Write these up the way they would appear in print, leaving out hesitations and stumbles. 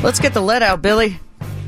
Let's get the lead out, Billy.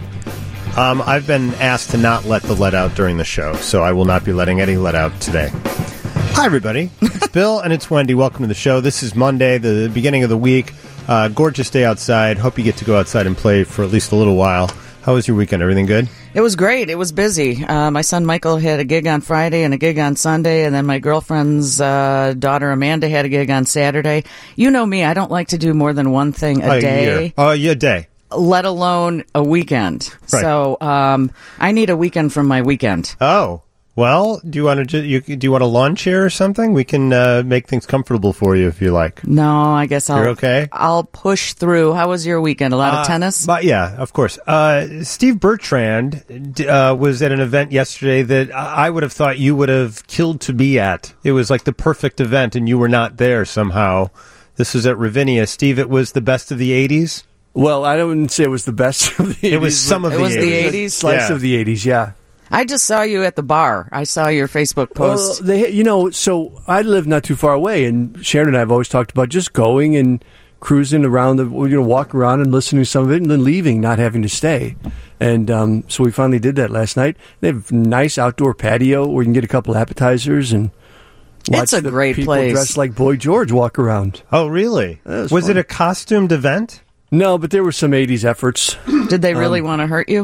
I've been asked to not let the lead out during the show, so I will not be letting any lead out today. Hi, everybody. It's Bill and it's Wendy. Welcome to the show. This is Monday, the beginning of the week. Gorgeous day outside. Hope you get to go outside and play for at least a little while. How was your weekend? Everything good? It was great. It was busy. My son Michael had a gig on Friday and a gig on Sunday, and then my girlfriend's daughter Amanda had a gig on Saturday. You know me. I don't like to do more than one thing a day. Year. Oh, yeah, a day. Let alone a weekend. Right. So I need a weekend from my weekend. Oh, well, do you want a lawn chair or something? We can make things comfortable for you if you like. No, I guess You're okay? I'll push through. How was your weekend? A lot of tennis? But yeah, of course. Steve Bertrand was at an event yesterday that I would have thought you would have killed to be at. It was like the perfect event, and you were not there somehow. This was at Ravinia. Steve, it was the best of the 80s? Well, I wouldn't say it was the best of the 80s. It was some of the 80s. It was the 80s? Slice of the 80s, yeah. I just saw you at the bar. I saw your Facebook post. Well, so I live not too far away, and Sharon and I have always talked about just going and cruising around, walk around and listening to some of it, and then leaving, not having to stay. And so we finally did that last night. They have a nice outdoor patio where you can get a couple appetizers and watch It's a great people place. dressed like Boy George walk around. Oh, really? Was Was fun. it a costumed event? No, but there were some 80s efforts. Did they really want to hurt you?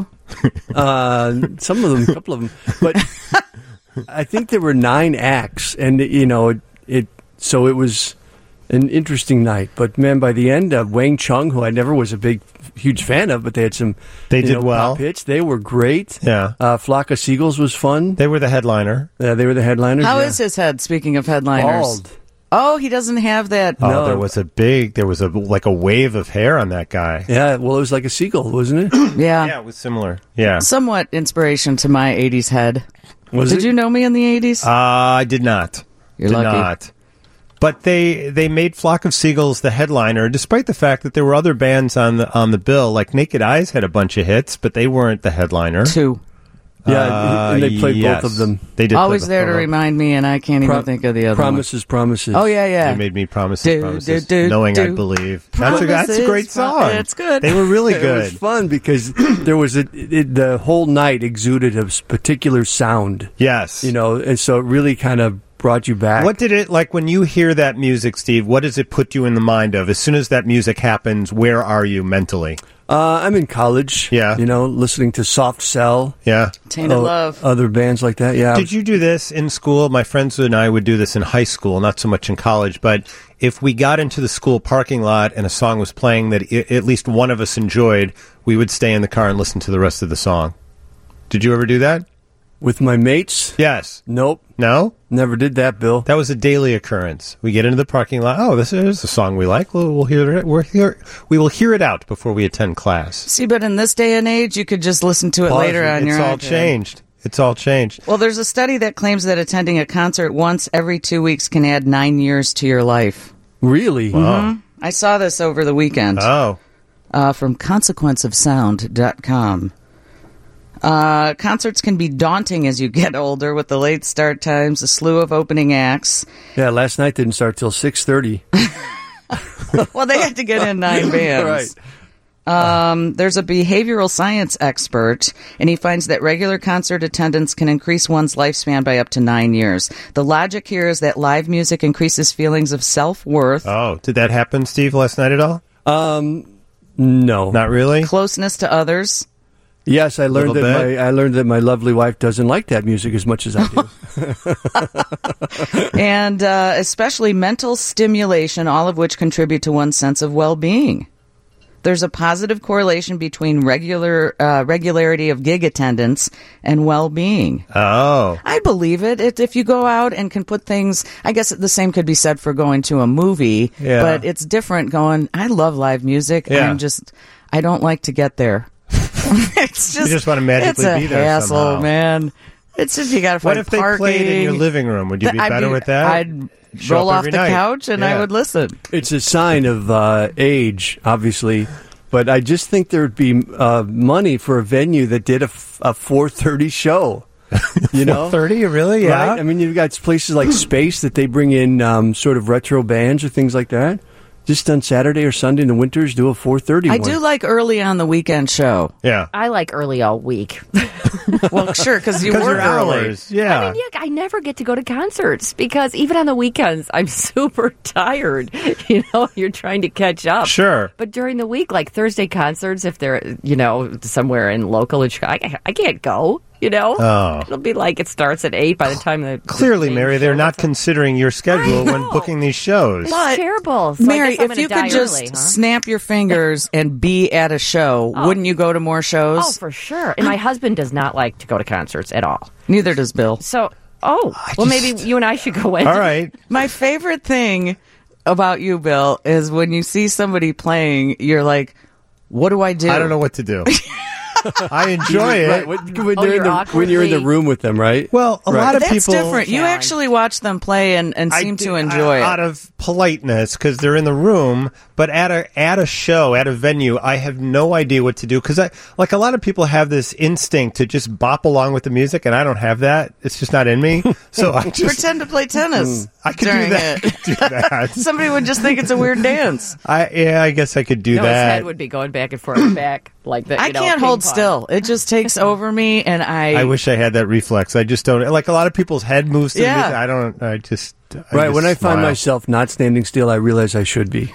Some of them, a couple of them. But I think there were 9 acts, and, so it was an interesting night. But, man, by the end, Wang Chung, who I never was a huge fan of, but they had some did well. pop hits. They were great. Yeah. Flock of Seagulls was fun. They were the headliner. They were the headliners. How is his head, speaking of headliners? Bald. Oh, he doesn't have that. Oh, No. there was a wave of hair on that guy. Yeah, well, it was like a seagull, wasn't it? Yeah. It was similar. Yeah. Somewhat inspiration to my 80s head. Was Did it? you know me in the 80s? I did not. You're did lucky. not. But they made Flock of Seagulls the headliner, despite the fact that there were other bands on the bill. Like Naked Eyes had a bunch of hits, but they weren't the headliner. 2. Yeah, and they played yes. both of them. They did. Always play there to both of them. remind me, and I can't even think of the other Promises. one. Oh, yeah. They made me promises, knowing do. I believe. That's a great Promises, song. it's good. They were really It good. was fun because there was the whole night exuded a particular sound. Yes. And so it really kind of brought you back. What did it, like when you hear that music, Steve, what does it put you in the mind of? As soon as that music happens, where are you mentally? I'm in college. Yeah. Listening to Soft Cell. Yeah. Tainted Love. Other bands like that, yeah. Did you do this in school? My friends and I would do this in high school, not so much in college, but if we got into the school parking lot and a song was playing that at least one of us enjoyed, we would stay in the car and listen to the rest of the song. Did you ever do that? With my mates? Yes. Nope. No? Never did that, Bill. That was a daily occurrence. We get into the parking lot. Oh, this is a song we like. We'll hear it. We will hear it out before we attend class. See, but in this day and age, you could just listen to it later on your iPad. It's all changed. Well, there's a study that claims that attending a concert once every 2 weeks can add 9 years to your life. Really? Wow. I saw this over the weekend Oh. from consequenceofsound.com. Concerts can be daunting as you get older with the late start times, a slew of opening acts. Yeah, last night didn't start till 6:30. Well, they had to get in 9 bands. Right. There's a behavioral science expert, and he finds that regular concert attendance can increase one's lifespan by up to 9 years. The logic here is that live music increases feelings of self-worth, Oh, did that happen, Steve, last night at all? No. Not really? closeness to others. Yes, I learned Little bit. I learned that my lovely wife doesn't like that music as much as I do. And especially mental stimulation, all of which contribute to one's sense of well-being. There's a positive correlation between regularity of gig attendance and well-being. Oh. I believe it. If you go out and can put things, I guess the same could be said for going to a movie, Yeah. but it's different going, I love live music. Yeah. I don't like to get there. It's just, You just want to magically it's a be there hassle, somehow. man. It's just, you got to find What if they parking. played in your living room? Would you be better with that? I'd Show roll up off every the night. couch and Yeah. I would listen. It's a sign of age, obviously. But I just think there would be money for a venue that did a 4:30 show. You know, 30, really? Yeah. Right? I mean, you've got places like Space that they bring in sort of retro bands or things like that. just on Saturday or Sunday in the winters, do a 4:30 I one. do like early on the weekend show. Yeah. I like early all week. Well, sure, because you 'Cause work your early. hours. Yeah. I mean, yeah, I never get to go to concerts because even on the weekends, I'm super tired. You know, you're trying to catch up. Sure. But during the week, like Thursday concerts, if they're, somewhere in local in Chicago, I can't go. Oh. It'll be like it starts at 8 by the time the Clearly, the Mary, main they're show not gets up. considering your schedule when know. booking these shows. But, It's terrible. So I Mary, guess I'm if you gonna could die just early, huh? snap your fingers and be at a show, wouldn't you go to more shows? Oh, for sure. And my husband does not like to go to concerts at all. Neither does Bill. So, maybe you and I should go in. All right. My favorite thing about you, Bill, is when you see somebody playing, you're like, what do I do? I don't know what to do. I enjoy it. Right, when you're in you're when you're in the awkwardly- room with them, right? Well, a lot of That's people. different. You Challenge. actually watch them play and seem to enjoy out it. of politeness because they're in the room. But at a show, at a venue, I have no idea what to do because a lot of people have this instinct to just bop along with the music, and I don't have that. It's just not in me. So I just Pretend to play tennis. I could during do that. it. Do that. Somebody would just think it's a weird dance. I guess I could do No, his that. head would be going back and forth and back like that. I can't hold still. It just takes over me, and I wish I had that reflex. I just don't. Like a lot of people's head moves to the Yeah. music. I don't. I just. Right, when I smile. find myself not standing still, I realize I should be.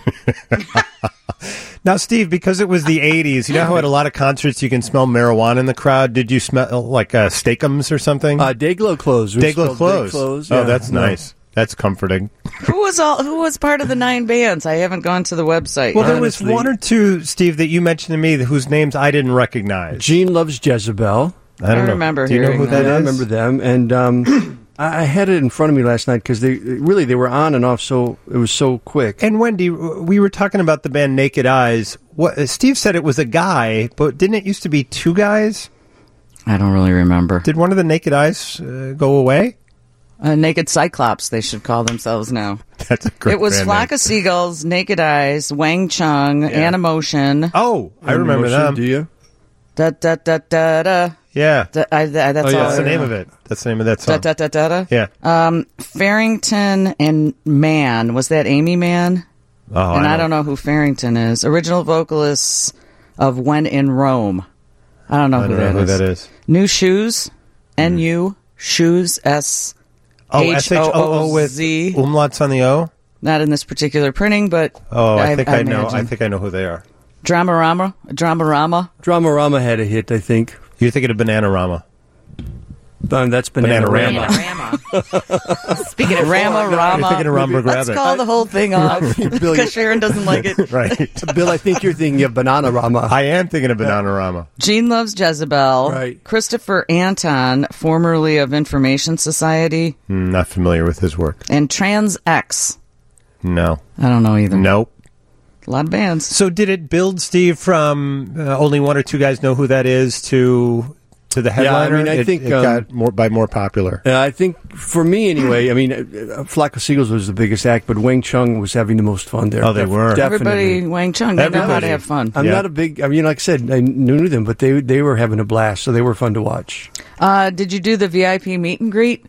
Now, Steve, because it was the 80s, you know how at a lot of concerts you can smell marijuana in the crowd? Did you smell like Steakums or something? Dayglow clothes. We Dayglow smelled clothes. Dayglows, Oh, yeah. that's nice. That's comforting. Who was part of the 9 bands? I haven't gone to the website. Well, yet. there was Honestly. one or two, Steve, that you mentioned to me whose names I didn't recognize. Gene Loves Jezebel. I don't I know. remember Do you know hearing who that. that is? I remember them, and I had it in front of me last night because they were on and off, so it was so quick. And Wendy, we were talking about the band Naked Eyes. Steve said it was a guy, but didn't it used to be two guys? I don't really remember. Did one of the Naked Eyes go away? Naked Cyclops, they should call themselves now. That's a great It was band Flock name. of Seagulls, Naked Eyes, Wang Chung, Animotion. Oh, I remember Emotion, them. Do you? Da da da da da. Yeah. That's all. That's the I name know. of it. That's the name of that Da song. da da da da. Yeah. Farrington and Mann. Was that Amy Mann? Oh, And I don't know who Farrington is. Original vocalist of When in Rome. I don't know, I don't know who that is. New Shoes. N-U. Shoes. S. Oh, S-H-O-O with Z. umlauts on the O? Not in this particular printing, but Oh, I think I know. imagine. I think I know who they are. Dramarama. Dramarama had a hit, I think. You're thinking of Bananarama. That's Bananarama. Bananarama. Speaking of Rama You're Rama. thinking of Romberg Let's Rabbit. call the whole thing off because Sharon doesn't like it. Right. Bill, I think you're thinking of Bananarama. I am thinking of Bananarama. Gene Loves Jezebel. Right. Christopher Anton, formerly of Information Society, Not familiar with his work. and Trans X. No. I don't know either. Nope. A lot of bands. So did it build, Steve, from only one or two guys know who that is to the headliner? I mean, I think, it got more popular. I think, for me anyway, I mean, Flock of Seagulls was the biggest act, but Wang Chung was having the most fun there. Oh, they were. Everybody, Wang Chung, they know how to Everybody. have fun. I'm Yeah. not a big, I mean, like I said, I knew them, but they were having a blast, so they were fun to watch. Did you do the VIP meet and greet?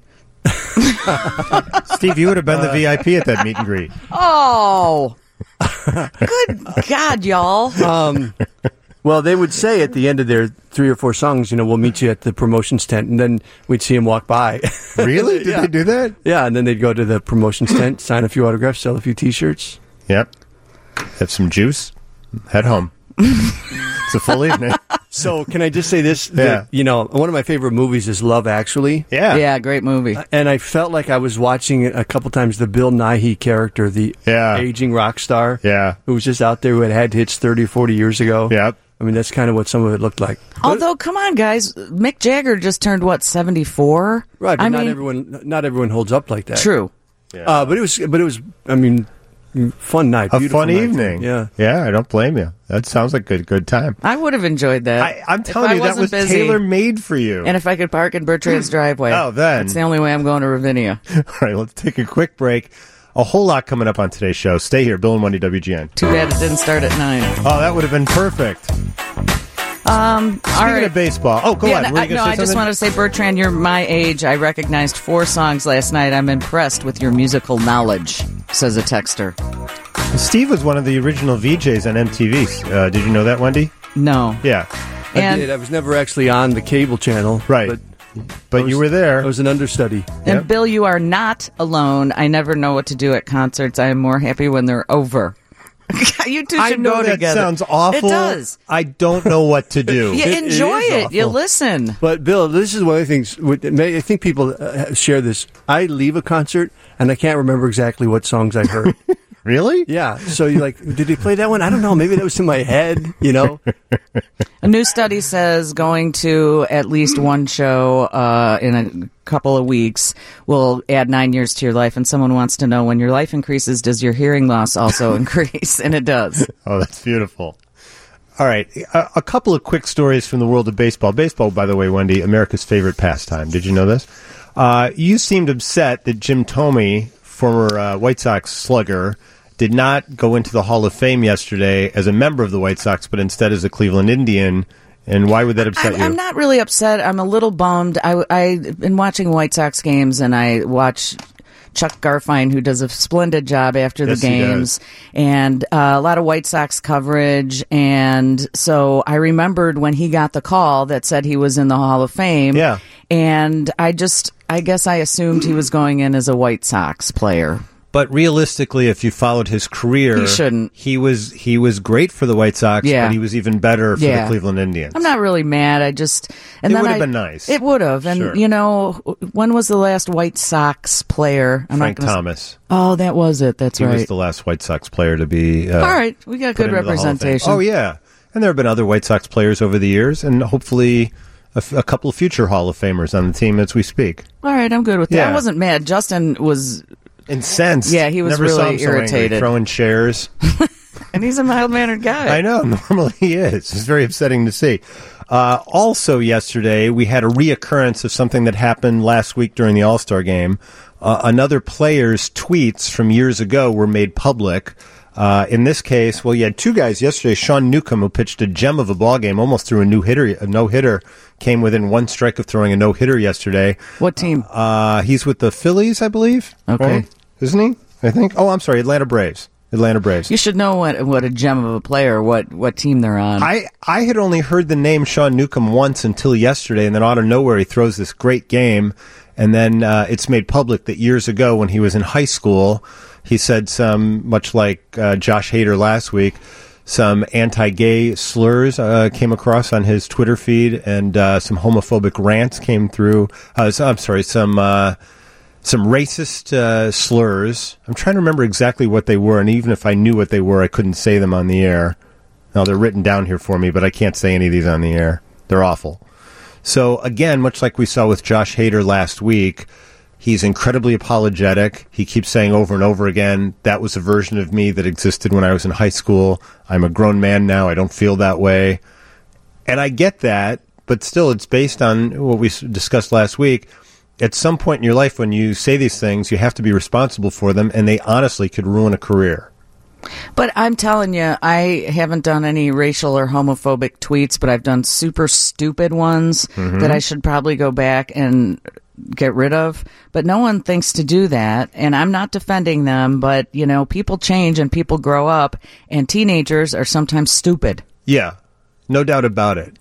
Steve, you would have been the VIP at that meet and greet. Oh, good God, y'all! Well, they would say at the end of their 3 or 4 songs, we'll meet you at the promotions tent, and then we'd see them walk by. Really? Did Yeah. they do that? Yeah, and then they'd go to the promotions tent, sign a few autographs, sell a few T-shirts. Yep. Have some juice. Head home. It's a full evening. So, can I just say this? Yeah. That, one of my favorite movies is Love Actually. Yeah. Yeah, great movie. And I felt like I was watching it a couple times, the Bill Nighy character, the Yeah. aging rock star, Yeah. who was just out there who had hits 30 or 40 years ago. Yep. I mean, that's kind of what some of it looked like. Although, come on, guys, Mick Jagger just turned 74? Right, but I not mean, everyone holds up like that. true. But it was. I mean, fun night, A beautiful fun night. evening. Yeah. Yeah, I don't blame you. That sounds like a good time. I would have enjoyed that. I'm If telling I you, that wasn't was busy, tailor-made for you. And if I could park in Bertrand's driveway. Oh, then. That's the only way I'm going to Ravinia. All right, let's take a quick break. A whole lot coming up on today's show. Stay here. Bill and Wendy, WGN. Too bad it didn't start at 9. Oh, that would have been perfect. All Speaking right. of baseball. Oh, go on. Were you gonna say I just something? wanted to say, Bertrand, you're my age. I recognized 4 songs last night. I'm impressed with your musical knowledge, says a texter. Steve was one of the original VJs on MTV. Did you know that, Wendy? No. Yeah. I And- did. I was never actually on the cable channel. Right. But you were there. I was an understudy. And Yep. Bill, you are not alone. I never know what to do at concerts. I am more happy when they're over. You two should I know go that together. sounds awful. It does. I don't know what to do. You It enjoy is it. You awful. listen. But Bill, this is one of the things. I think people share this. I leave a concert and I can't remember exactly what songs I heard. Really? Yeah. So you're like, did he play that one? I don't know. Maybe that was in my head. You know. A new study says going to at least one show in a couple of weeks will add 9 years to your life. And someone wants to know, when your life increases, does your hearing loss also increase? And it does. Oh, that's beautiful. All right. A couple of quick stories from the world of baseball. Baseball, by the way, Wendy, America's favorite pastime. Did you know this? You seemed upset that Jim Thome, former White Sox slugger, did not go into the Hall of Fame yesterday as a member of the White Sox, but instead as a Cleveland Indian. And why would that upset you? I'm not really upset. I'm a little bummed. I've been watching White Sox games, and I watch Chuck Garfien, who does a splendid job after Yes, the he games, does. and a lot of White Sox coverage. And so I remembered when he got the call that said he was in the Hall of Fame. Yeah. And I guess I assumed he was going in as a White Sox player. But realistically, if you followed his career, He shouldn't. He was great for the White Sox, Yeah. but he was even better for the Yeah. Cleveland Indians. I'm not really mad. It then would have been nice. It would have. And, Sure. you know, when was the last White Sox player? Frank Thomas. Oh, that was it. That's He right. was the last White Sox player to be. All right. We got put good into the Hall of Fame. representation. Oh, yeah. And there have been other White Sox players over the years, and hopefully a couple of future Hall of Famers on the team as we speak. All right. I'm good with that. Yeah. I wasn't mad. Justin was, Incensed. Yeah, he was Never saw really him so angry, irritated. throwing chairs. and he's a mild-mannered guy. I know. Normally he is. It's very upsetting to see. Also yesterday, we had a reoccurrence of something that happened last week during the All-Star game. Another player's tweets from years ago were made public. In this case, well, you had two guys yesterday. Sean Newcomb, who pitched a gem of a ball game, almost threw a no-hitter, came within one strike of throwing a no-hitter yesterday. What team? He's with the Phillies, I believe. Okay. Or, isn't he? I think. Oh, I'm sorry, Atlanta Braves. You should know what a gem of a player, what team they're on. I had only heard the name Sean Newcomb once until yesterday, and then out of nowhere he throws this great game, and then it's made public that years ago when he was in high school, he said some, much like Josh Hader last week, some anti-gay slurs came across on his Twitter feed, and some homophobic rants came through. Some racist slurs. I'm trying to remember exactly what they were, and even if I knew what they were, I couldn't say them on the air. Now, they're written down here for me, but I can't say any of these on the air. They're awful. So, again, much like we saw with Josh Hader last week, he's incredibly apologetic. He keeps saying over and over again, that was a version of me that existed when I was in high school. I'm a grown man now. I don't feel that way. And I get that, but still, it's based on what we discussed last week. At some point in your life, when you say these things, you have to be responsible for them, and they honestly could ruin a career. But I'm telling you, I haven't done any racial or homophobic tweets, but I've done super stupid ones that I should probably go back and get rid of. But no one thinks to do that, and I'm not defending them, but, you know, people change and people grow up, and teenagers are sometimes stupid. Yeah, no doubt about it.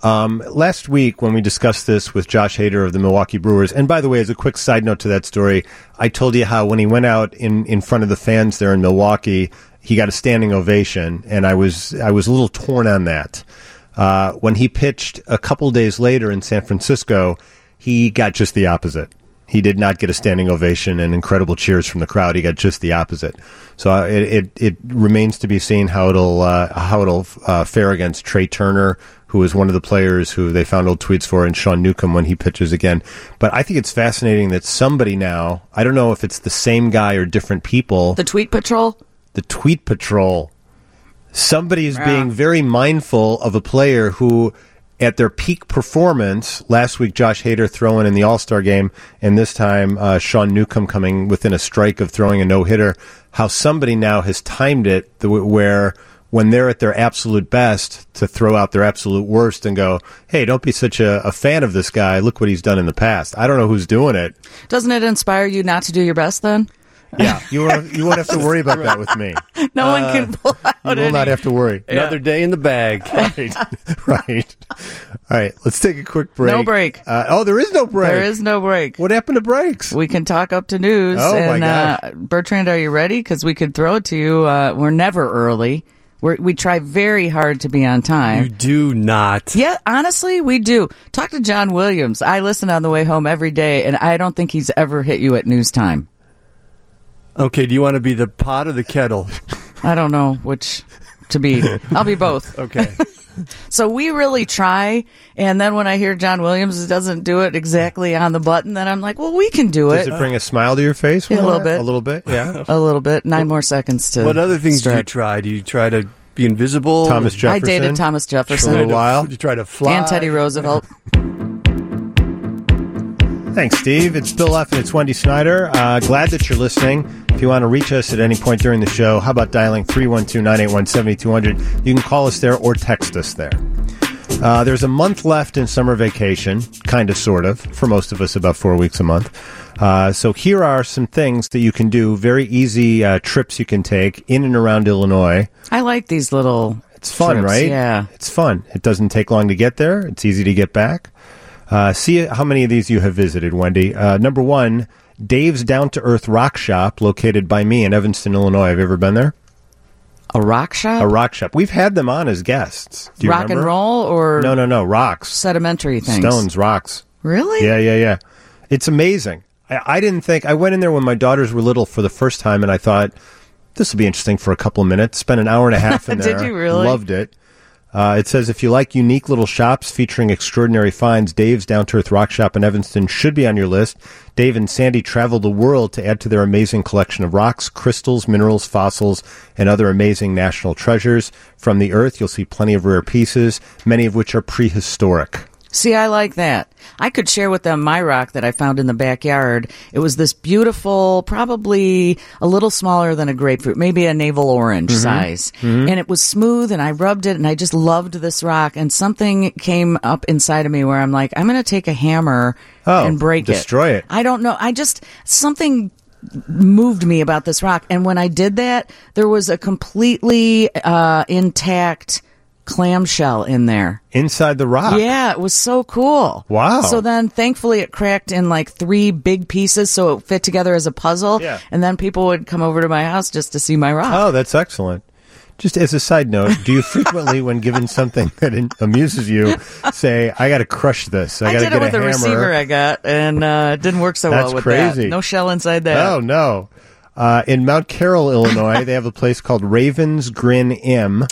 Last week, when we discussed this with Josh Hader of the Milwaukee Brewers, and by the way, as a quick side note to that story, I told you how when he went out in front of the fans there in Milwaukee, he got a standing ovation, and I was a little torn on that. When he pitched a couple days later in San Francisco, he got just the opposite. He did not get a standing ovation and incredible cheers from the crowd. He got just the opposite. So it remains to be seen how it'll fare against Trey Turner, who is one of the players who they found old tweets for, and Sean Newcomb when he pitches again. But I think it's fascinating that somebody now, I don't know if it's the same guy or different people. The Tweet Patrol? The Tweet Patrol. Somebody is being very mindful of a player who, at their peak performance, last week Josh Hader throwing in the All-Star game, and this time Sean Newcomb coming within a strike of throwing a no-hitter, how somebody now has timed it where when they're at their absolute best to throw out their absolute worst and go, hey, don't be such a fan of this guy. Look what he's done in the past. I don't know who's doing it. Doesn't it inspire you not to do your best then? Yeah, you won't have to worry about that with me. No one can pull out You will any. not have to worry. Another day in the bag. Right. All right, let's take a quick break. No break. There is no break. There is no break. What happened to breaks? We can talk up to news. Oh, my and, gosh. Bertrand, are you ready? Because we could throw it to you. We're never early. We try very hard to be on time. You do not. Yeah, honestly, we do. Talk to John Williams. I listen on the way home every day, and I don't think he's ever hit you at news time. Okay, do you want to be the pot or the kettle? I don't know which to be. I'll be both. Okay. So we really try, and then when I hear John Williams doesn't do it exactly on the button, then I'm like, well, we can do Does it. it bring a smile to your face? A little bit. A little bit, yeah. A little bit. 9 more seconds to What other things do you stretch. try? Do you try to be invisible? Thomas Jefferson. I dated Thomas For a Jefferson little while. Do you try to fly? and Teddy Roosevelt. Thanks, Steve. It's Bill F. and it's Wendy Snyder. Glad that you're listening. If you want to reach us at any point during the show, how about dialing 312-981-7200? You can call us there or text us there. There's a month left in summer vacation, kind of, sort of, for most of us, about 4 weeks a month. So here are some things that you can do, very easy trips you can take in and around Illinois. I like these little It's fun, trips, right? Yeah. It's fun. It doesn't take long to get there. It's easy to get back. See how many of these you have visited, Wendy. Number one, Dave's Down-to-Earth Rock Shop, located by me in Evanston, Illinois. Have you ever been there? A rock shop? A rock shop. We've had them on as guests. Do you Rock remember? and roll or No. Rocks. sedimentary things? Stones, rocks. Really? Yeah. It's amazing. I didn't think... I went in there when my daughters were little for the first time, and I thought, this will be interesting for a couple of minutes. Spent an hour and a half in there. Did you really? Loved it. It says, if you like unique little shops featuring extraordinary finds, Dave's Down-to-Earth Rock Shop in Evanston should be on your list. Dave and Sandy travel the world to add to their amazing collection of rocks, crystals, minerals, fossils, and other amazing national treasures. From the earth, you'll see plenty of rare pieces, many of which are prehistoric. See, I like that. I could share with them my rock that I found in the backyard. It was this beautiful, probably a little smaller than a grapefruit, maybe a navel orange size. And it was smooth, and I rubbed it, and I just loved this rock. And something came up inside of me where I'm like, I'm going to take a hammer and break destroy it. I don't know. Something moved me about this rock. And when I did that, there was a completely intact clamshell in there. Inside the rock? Yeah, it was so cool. Wow. So then, thankfully, it cracked in like 3 big pieces, so it fit together as a puzzle. Yeah. And then people would come over to my house just to see my rock. Oh, that's excellent. Just as a side note, do you frequently, when given something that amuses you, say, I got to crush this. I got to did get it with a a hammer. receiver I got, and it didn't work so That's well with crazy. that. No shell inside that. Oh, no. In Mount Carroll, Illinois, they have a place called Raven's Grin Inn.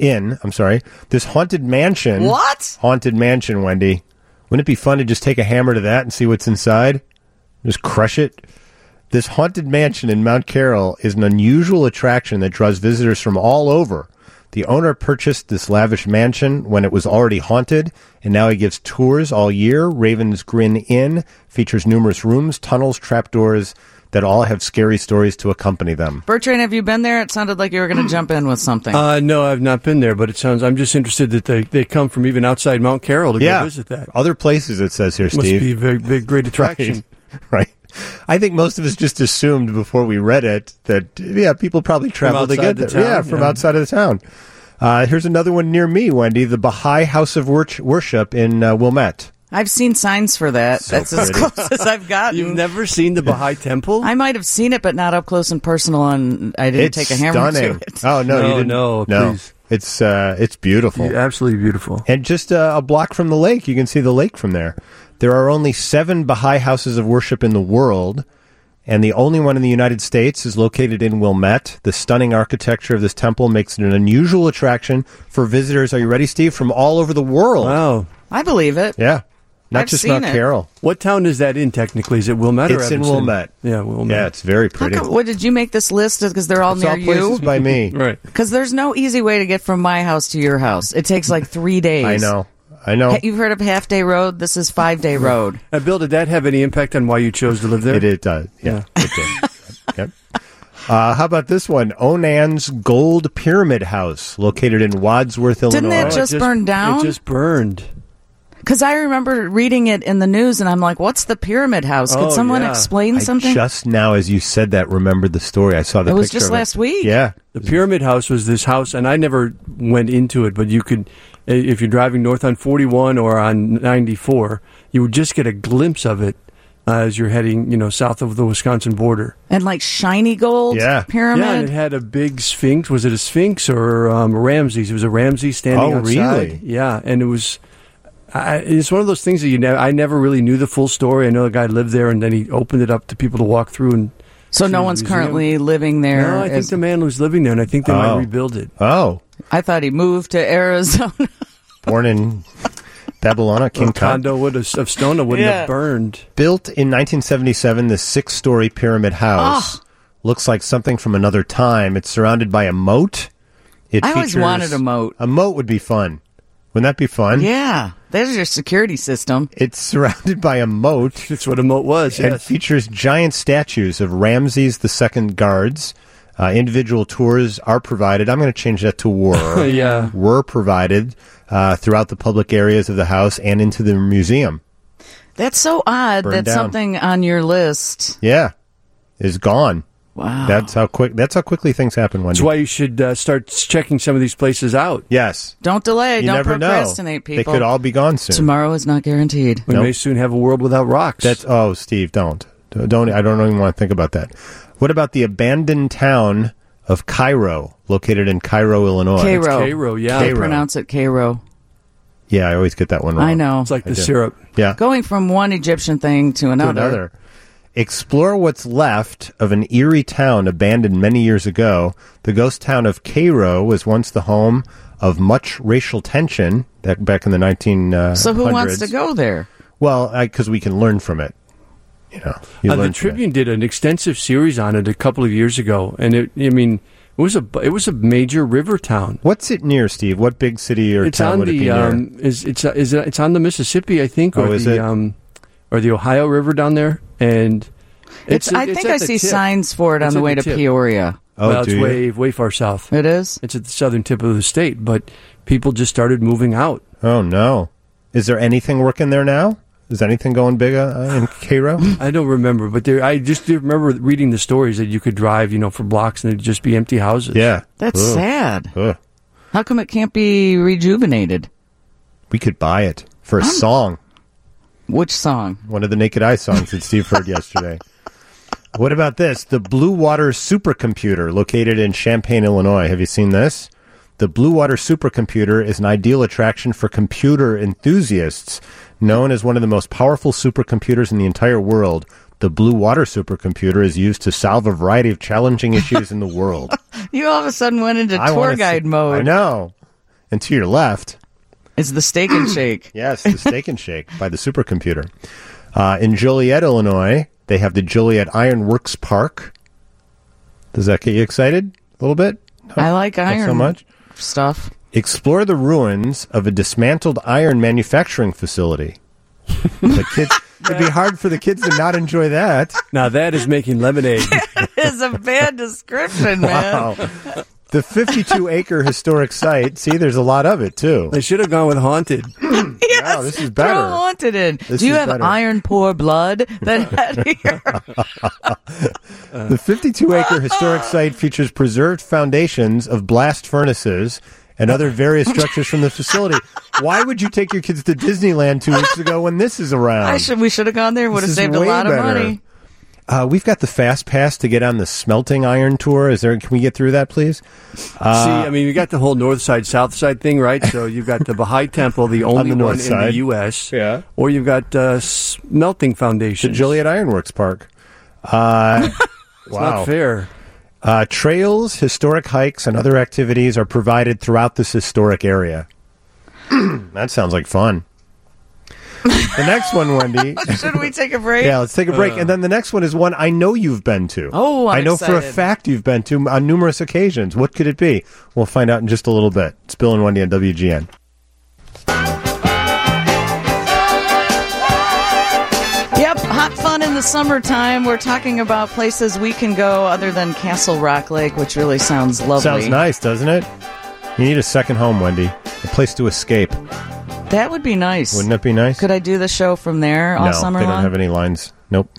This haunted mansion. What? Haunted mansion, Wendy. Wouldn't it be fun to just take a hammer to that and see what's inside? Just crush it? This haunted mansion in Mount Carroll is an unusual attraction that draws visitors from all over. The owner purchased this lavish mansion when it was already haunted, and now he gives tours all year. Raven's Grin Inn features numerous rooms, tunnels, trapdoors that all have scary stories to accompany them. Bertrand, have you been there? It sounded like you were going to jump in with something. No, I've not been there, but it sounds. I'm just interested that they come from even outside Mount Carroll to go visit that. Other places, it says here, Must Steve. be a very big, great attraction. Right. I think most of us just assumed before we read it that, people probably travel to get outside the there. town, From outside of the town. Here's another one near me, Wendy, the Baha'i House of Worship in Wilmette. I've seen signs for that. So That's as pretty. close as I've gotten. You've never seen the Baha'i Temple? I might have seen it, but not up close and personal, and I didn't take a hammer stunning. to it. Oh, no, you didn't. No, No, please. it's beautiful. Yeah, absolutely beautiful. And just a block from the lake, you can see the lake from there. There are only 7 Baha'i houses of worship in the world, and the only one in the United States is located in Wilmette. The stunning architecture of this temple makes it an unusual attraction for visitors. Are you ready, Steve? From all over the world. Wow. I believe it. Yeah. Not I've just seen Mount it. Carroll. What town is that in, technically? Is it Wilmette or It's in Evanston? Wilmette. Yeah, Wilmette. Yeah, it's very pretty. What did you make this list? Because they're all It's near all places you. by me. Right. Because there's no easy way to get from my house to your house. It takes like 3 days. I know. You've heard of Half Day Road? This is 5-day road. Bill, did that have any impact on why you chose to live there? It does. Yeah, it did. Yep. How about this one? Onan's Gold Pyramid House, located in Wadsworth, Illinois. Didn't that just burn down? It just burned. Because I remember reading it in the news, and I'm like, what's the Pyramid House? Could Oh, someone yeah. explain something? Just now, as you said that, remembered the story. I saw the It picture was just of last week. Yeah. The Pyramid House was this house, and I never went into it, but you could, if you're driving north on 41 or on 94, you would just get a glimpse of it as you're heading, south of the Wisconsin border. And like shiny gold Yeah. pyramid. Yeah, and it had a big sphinx. Was it a sphinx or a Ramses? It was a Ramses standing Oh, outside. really? Yeah, and it was. It's one of those things that I never really knew the full story. I know a guy lived there, and then he opened it up to people to walk through. And So see no the one's museum. currently living there. No, I think as- the man was living there, and I think they might Oh. rebuild it. Oh, I thought he moved to Arizona. born in Babylon, King A condo of stone wouldn't Yeah. have burned. Built in 1977, this 6-story pyramid house looks like something from another time. It's surrounded by a moat. I always wanted a moat. A moat would be fun. Wouldn't that be fun? Yeah, there's your security system. It's surrounded by a moat That's what a moat was. and Yes. features giant statues of Ramses II guards. Individual tours are provided. I'm going to change that to were. Yeah. Were provided throughout the public areas of the house and into the museum. That's so odd Burned that down. something on your list. Yeah, is gone. Wow. That's how quickly things happen. Wendy. That's why you should start checking some of these places out. Yes, Don't delay. you Don't never know. procrastinate, They people. could all be gone soon. Tomorrow is not guaranteed. We Nope. may soon have a world without rocks. That's Steve, don't. I don't even want to think about that. What about the abandoned town of Cairo, located in Cairo, Illinois? Cairo. Cairo, yeah. I Cairo. pronounce it Cairo. Yeah, I always get that one wrong. I know. It's like I the do. syrup. Yeah. Going from one Egyptian thing to To another. another. Explore what's left of an eerie town abandoned many years ago. The ghost town of Cairo was once the home of much racial tension back in the 1900s. So who wants to go there? Well, because we can learn from it. You The learn from it. Tribune did an extensive series on it a couple of years ago, and it was a major river town. What's it near, Steve? What big city or It's town on would it be the near? it's on the Mississippi, I think, or is the it? Or the Ohio River down there, and I think at I the see tip. signs for it on It's the at way the to tip. Peoria. Oh, well, do it's you? way far south. It is? It's at the southern tip of the state, but people just started moving out. Oh, no. Is there anything working there now? Is anything going big in Cairo? I don't remember, but I just do remember reading the stories that you could drive, for blocks and it'd just be empty houses. Yeah. That's Ugh. sad. Ugh. How come it can't be rejuvenated? We could buy it for a song. Which song? One of the Naked Eye songs that Steve heard yesterday. What about this? The Blue Water Supercomputer, located in Champaign, Illinois. Have you seen this? The Blue Water Supercomputer is an ideal attraction for computer enthusiasts. Known as one of the most powerful supercomputers in the entire world, the Blue Water Supercomputer is used to solve a variety of challenging issues in the world. You all of a sudden went into I tour wanna guide see- mode. I know. And to your left, It's the Steak and Shake. yes, the Steak and Shake by the supercomputer. In Joliet, Illinois, they have the Joliet Iron Works Park. Does that get you excited a little bit? No, I like not iron so much. stuff. Explore the ruins of a dismantled iron manufacturing facility. The kids. It'd be hard for the kids to not enjoy that. Now that is making lemonade. It's a bad description, man. Wow. The 52-acre historic site. See, there's a lot of it too. They should have gone with haunted. Yes, Wow, this is better. Throw haunted in. This Do you is have better. iron poor blood that had here? The 52-acre historic site features preserved foundations of blast furnaces and other various structures from the facility. Why would you take your kids to Disneyland 2 weeks ago when this is around? We should have gone there. Would have This is saved a way lot better. of money. We've got the fast pass to get on the smelting iron tour. Can we get through that, please? You got the whole north side, south side thing, right? So you've got the Baha'i Temple, the only the one north in side. the U.S. Yeah. Or you've got smelting The foundations. Joliet Ironworks Park. Wow. Not fair. Trails, historic hikes, and other activities are provided throughout this historic area. That sounds like fun. The next one, Wendy. Should we take a break? Yeah, let's take a break. And then the next one is one I know you've been to. Oh, I'm I know for a excited. fact you've been to on numerous occasions. What could it be? We'll find out in just a little bit. It's Bill and Wendy on WGN. Yep, hot fun in the summertime. We're talking about places we can go other than Castle Rock Lake, which really sounds lovely. Sounds nice, doesn't it? You need a second home, Wendy. A place to escape. That would be nice. Wouldn't that be nice? Could I do the show from there all no, summer they don't long? have any lines. Nope.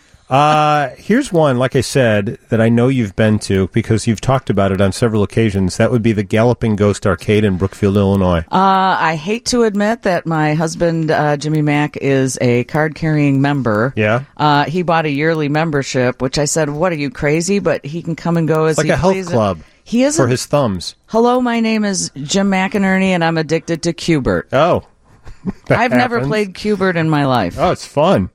Here's one, like I said, that I know you've been to because you've talked about it on several occasions. That would be the Galloping Ghost Arcade in Brookfield, Illinois. I hate to admit that my husband, Jimmy Mack, is a card-carrying member. Yeah? He bought a yearly membership, which I said, what, are you crazy? But he can come and go as Like he a health pleases. club He is for his thumbs. Hello, my name is Jim McInerney, and I'm addicted to Q*bert. Oh. That I've never happens. played Q*bert in my life. Oh, it's fun.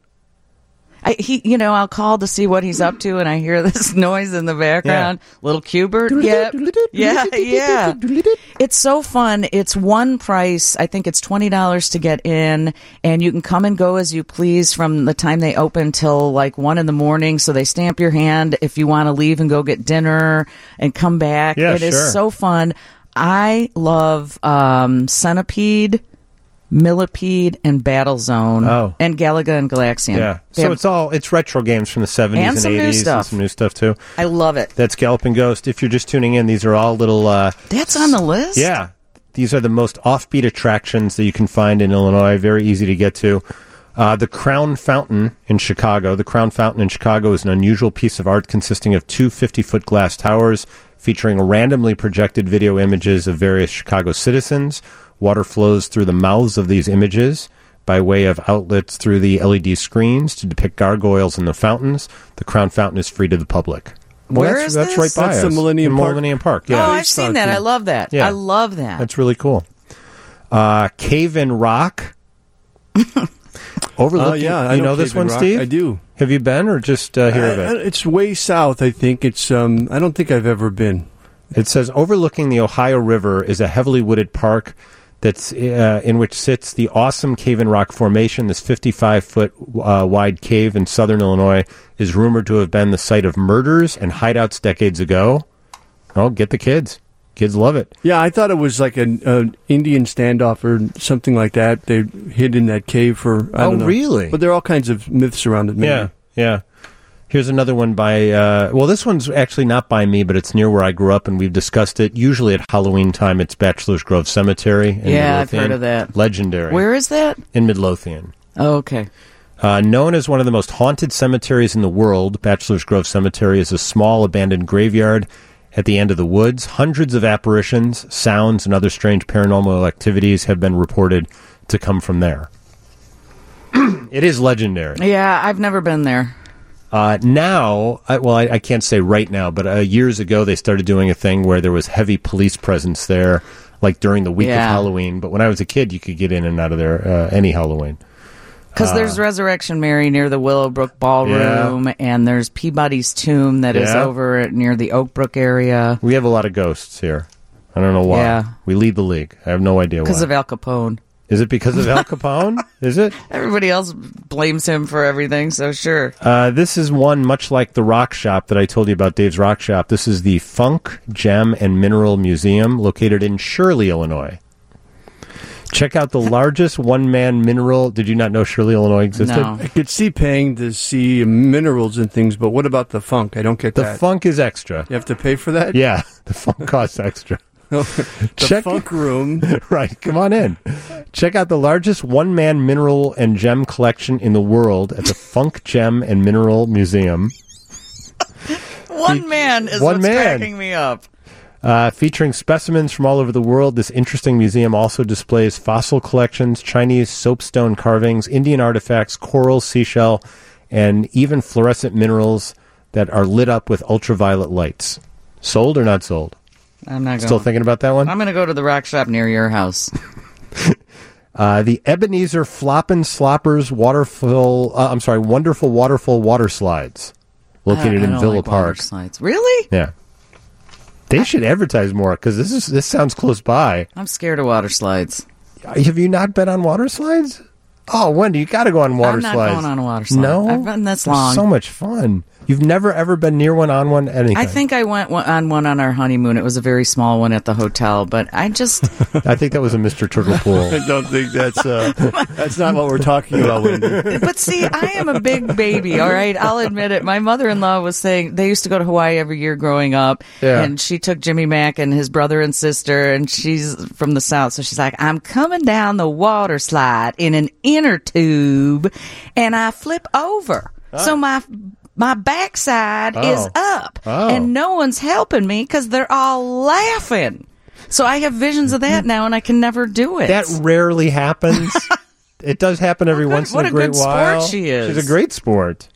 I'll call to see what he's up to, and I hear this noise in the background. Little Q*bert. Yep. Yeah. It's so fun. It's one price. I think it's $20 to get in, and you can come and go as you please from the time they open till like 1 a.m. So they stamp your hand if you want to leave and go get dinner and come back. Yeah, It is sure. so fun. I love Centipede, Millipede, and Battlezone, Oh. and Galaga and Galaxian. Yeah. They So have- it's retro games from the 70s And and, some new 80s stuff. and some new stuff too. I love it. That's Galloping Ghost. If you're just tuning in, these are all little That's on the list? Yeah. These are the most offbeat attractions that you can find in Illinois. Very easy to get to. The Crown Fountain in Chicago. The Crown Fountain in Chicago is an unusual piece of art consisting of two 50-foot glass towers featuring randomly projected video images of various Chicago citizens. Water flows through the mouths of these images by way of outlets through the LED screens to depict gargoyles in the fountains. The Crown Fountain is free to the public. Where that's, is that's this? right by That's the us. Millennium In Park. Millennium Park, Oh, yeah. I've seen that. I love that. Yeah. I love that. That's really cool. Cave in Rock. Overlooking. Yeah, I you know this Cave in one, Rock. Steve? I do. Have you been or just hear of it? It's way south, I think. It's I don't think I've ever been. It says overlooking the Ohio River is a heavily wooded park that's in which sits the awesome Cave in Rock Formation. This 55-foot wide cave in southern Illinois is rumored to have been the site of murders and hideouts decades ago. Oh, get the kids. Kids love it. Yeah, I thought it was like an Indian standoff or something like that. They hid in that cave for, I don't know. Really? But there are all kinds of myths around it. Maybe. Yeah, yeah. Here's another one by, well, this one's actually not by me, but it's near where I grew up, and we've discussed it. Usually at Halloween time, it's Bachelor's Grove Cemetery in Yeah, I've Midlothian. heard of that. Legendary. Where is that? In Midlothian. Oh, okay. Known as one of the most haunted cemeteries in the world, Bachelor's Grove Cemetery is a small abandoned graveyard at the end of the woods. Hundreds of apparitions, sounds, and other strange paranormal activities have been reported to come from there. It is legendary. Yeah, I've never been there. Now, I can't say right now, but years ago they started doing a thing where there was heavy police presence there, like during the week of Yeah. Halloween. But when I was a kid, you could get in and out of there any Halloween. Because there's Resurrection Mary near the Willowbrook Ballroom, and there's Peabody's Tomb that is Yeah. over near the Oakbrook area. We have a lot of ghosts here. I don't know why. Yeah. We lead the league. I have no idea why. Because of Al Capone. Is it because of Al Capone? Is it? Everybody else blames him for everything, so sure. This is one much like the rock shop that I told you about, Dave's Rock Shop. This is the Funk, Gem, and Mineral Museum located in Shirley, Illinois. Check out the largest one-man mineral. Did you not know Shirley, Illinois existed? No. I could see paying to see minerals and things, but what about the funk? I don't get The that. Funk is extra. You have to pay for that? Yeah, the Funk costs extra. The Check- funk room. Right, come on in. Check out the largest one-man mineral and gem collection in the world at the Funk, Gem, and Mineral Museum. One man is One what's man. cracking me up. Featuring specimens from all over the world, this interesting museum also displays fossil collections, Chinese soapstone carvings, Indian artifacts, coral, seashell, and even fluorescent minerals that are lit up with ultraviolet lights. Sold or not sold? I'm not going. Still thinking about that one? I'm going to go to the rock shop near your house. The Ebenezer Floppin' Sloppers Wonderful Waterfall Water Slides, located I in don't Villa like water Park. slides. Really? Yeah. They should advertise more because this sounds close by. I'm scared of water slides. Have you not been on water slides? Oh, Wendy, you got to go on water I'm not slides. going on a water slide. No, I've been this They're long. so much fun. You've never ever been near one, on one, anything? I think I went on one on our honeymoon. It was a very small one at the hotel, but I just... I think that was a Mr. Turtle pool. I don't think that's not what we're talking about, Wendy. But see, I am a big baby, all right? I'll admit it. My mother-in-law was saying they used to go to Hawaii every year growing up, and she took Jimmy Mack and his brother and sister, and she's from the South, so she's like, I'm coming down the water slide in an inner tube, and I flip over. So my backside is up, and no one's helping me because they're all laughing. So I have visions of that now, and I can never do it. That rarely happens. It does happen every once in a great while. What a good sport she is. She's a great sport.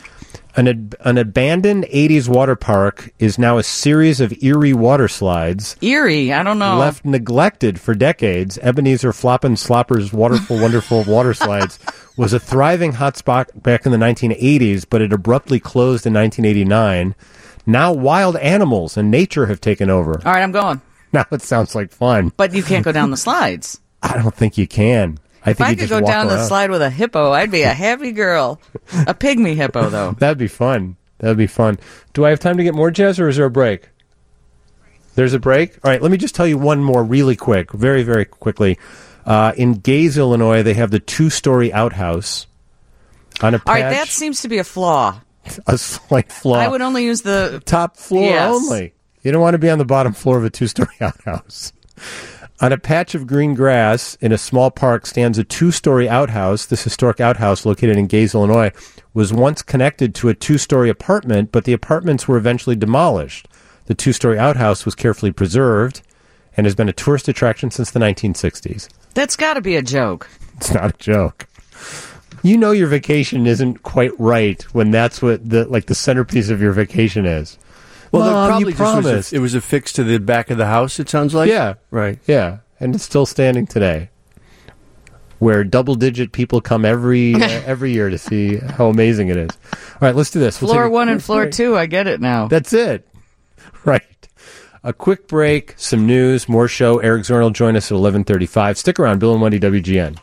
An abandoned 80s water park is now a series of eerie water slides. Eerie? I don't know. Left neglected for decades, Ebenezer Floppin' Slopper's Wonderful water slides was a thriving hotspot back in the 1980s, but it abruptly closed in 1989. Now wild animals and nature have taken over. All right, I'm going. Now it sounds like fun. But you can't go down the slides. I don't think you can. If I could go down the slide with a hippo, I'd be a happy girl. A pygmy hippo, though. That'd be fun. Do I have time to get more, Jez, or is there a break? There's a break? All right, let me just tell you one more really quick, very, very quickly. In Gaze, Illinois, they have the 2-story outhouse on a patch. All right, that seems to be a flaw. A slight flaw. I would only use the top floor yes. only. You don't want to be on the bottom floor of a 2-story outhouse. On a patch of green grass in a small park stands a 2-story outhouse. This historic outhouse, located in Gaze, Illinois, was once connected to a 2-story apartment, but the apartments were eventually demolished. The 2-story outhouse was carefully preserved and has been a tourist attraction since the 1960s. That's got to be a joke. It's not a joke. You know your vacation isn't quite right when that's what the centerpiece of your vacation is. Well, Mom, probably you promised. it was affixed to the back of the house, it sounds like? Yeah. Right. Yeah. And it's still standing today. Where double-digit people come every year to see how amazing it is. All right, let's do this. Floor 1 and floor 2, I get it now. That's it. Right. A quick break, some news, more show. Eric Zorn will join us at 11:35. Stick around. Bill and Wendy, WGN.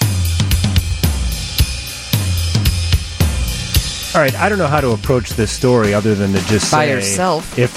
All right, I don't know how to approach this story other than to just by say yourself. If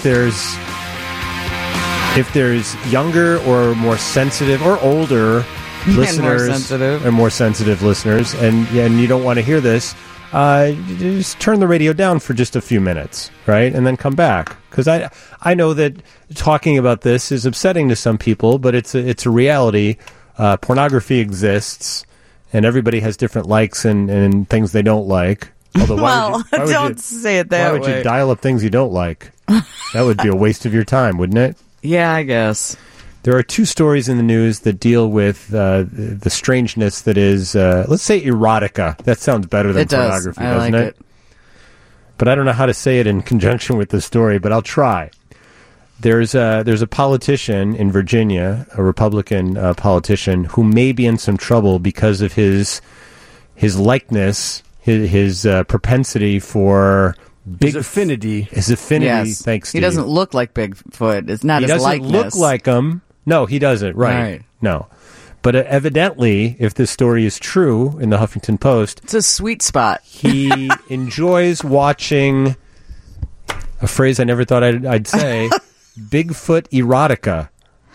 there's younger or more sensitive or older listeners more sensitive listeners, and you don't want to hear this, just turn the radio down for just a few minutes, right, and then come back. Because I know that talking about this is upsetting to some people, but it's a reality. Pornography exists, and everybody has different likes and things they don't like. Although, why don't say it that way. Why would you dial up things you don't like? That would be a waste of your time, wouldn't it? Yeah, I guess. There are 2 stories in the news that deal with the strangeness that is, let's say, erotica. That sounds better than pornography, doesn't it? But I don't know how to say it in conjunction with the story, but I'll try. There's a politician in Virginia, a Republican politician, who may be in some trouble because of his likeness, his propensity for his affinity. His affinity. Yes. Thanks, Steve. He doesn't look like Bigfoot. It's not his likeness. He doesn't look like him. No, he doesn't. Right. No. But evidently, if this story is true in the Huffington Post, it's a sweet spot. He enjoys watching a phrase I never thought I'd say, Bigfoot erotica.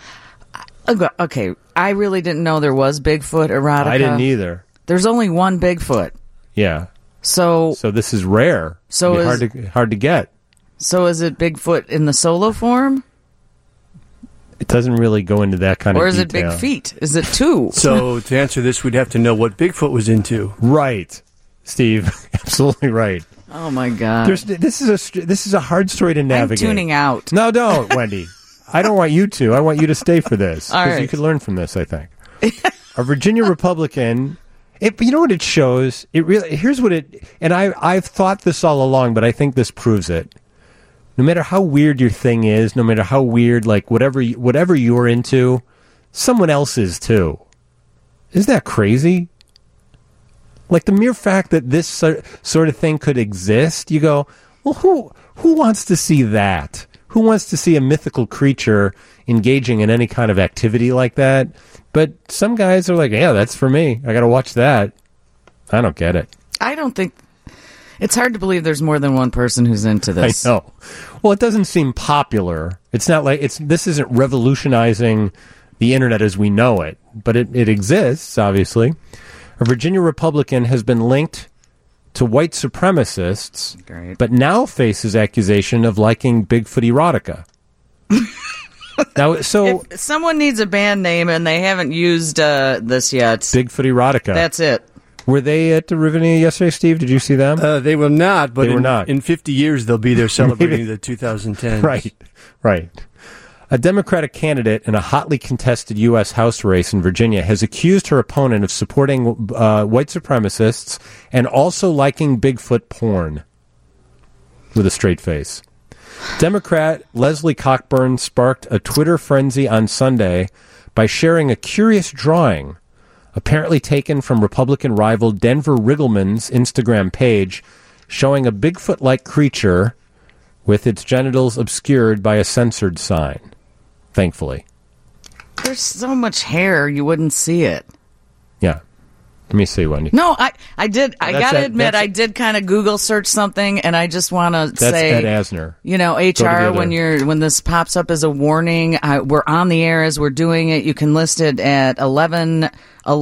Okay, I really didn't know there was Bigfoot erotica. I didn't either. There's only one Bigfoot. Yeah. So this is rare. So hard to get. So is it Bigfoot in the solo form? It doesn't really go into that kind of detail. Or is it big feet? Is it 2? So to answer this, we'd have to know what Bigfoot was into. Right, Steve. Absolutely right. Oh my God. This is a hard story to navigate. I'm tuning out. No, don't, Wendy. I don't want you to. I want you to stay for this because right. you could learn from this. I think a Virginia Republican. You know what it shows? Here's what it. And I've thought this all along, but I think this proves it. No matter how weird your thing is, no matter how weird, like whatever you're into, someone else is too. Isn't that crazy? Like the mere fact that this sort of thing could exist, you go, well, who wants to see that? Who wants to see a mythical creature engaging in any kind of activity like that? But some guys are like, yeah, that's for me. I got to watch that. I don't get it. I don't think... It's hard to believe there's more than one person who's into this. I know. Well, it doesn't seem popular. It's not like this isn't revolutionizing the internet as we know it, but it exists, obviously. A Virginia Republican has been linked to white supremacists, Great. but now faces accusation of liking Bigfoot erotica. Now, so If someone needs a band name and they haven't used this yet, Bigfoot erotica. that's it. Were they at the Riviera yesterday, Steve? Did you see them? They will not, but They were not. in 50 years they'll be there celebrating the 2010. Right. A Democratic candidate in a hotly contested U.S. House race in Virginia has accused her opponent of supporting white supremacists and also liking Bigfoot porn with a straight face. Democrat Leslie Cockburn sparked a Twitter frenzy on Sunday by sharing a curious drawing, apparently taken from Republican rival Denver Riggleman's Instagram page, showing a Bigfoot-like creature with its genitals obscured by a censored sign. Thankfully. There's so much hair, you wouldn't see it. Yeah. Let me see, Wendy. No, I did. I That's got to Ed- admit, that's- I did kind of Google search something, and I just want to That's say, Ed Asner. you know, to the HR, other. when this pops up as a warning, we're on the air as we're doing it. You can list it at 11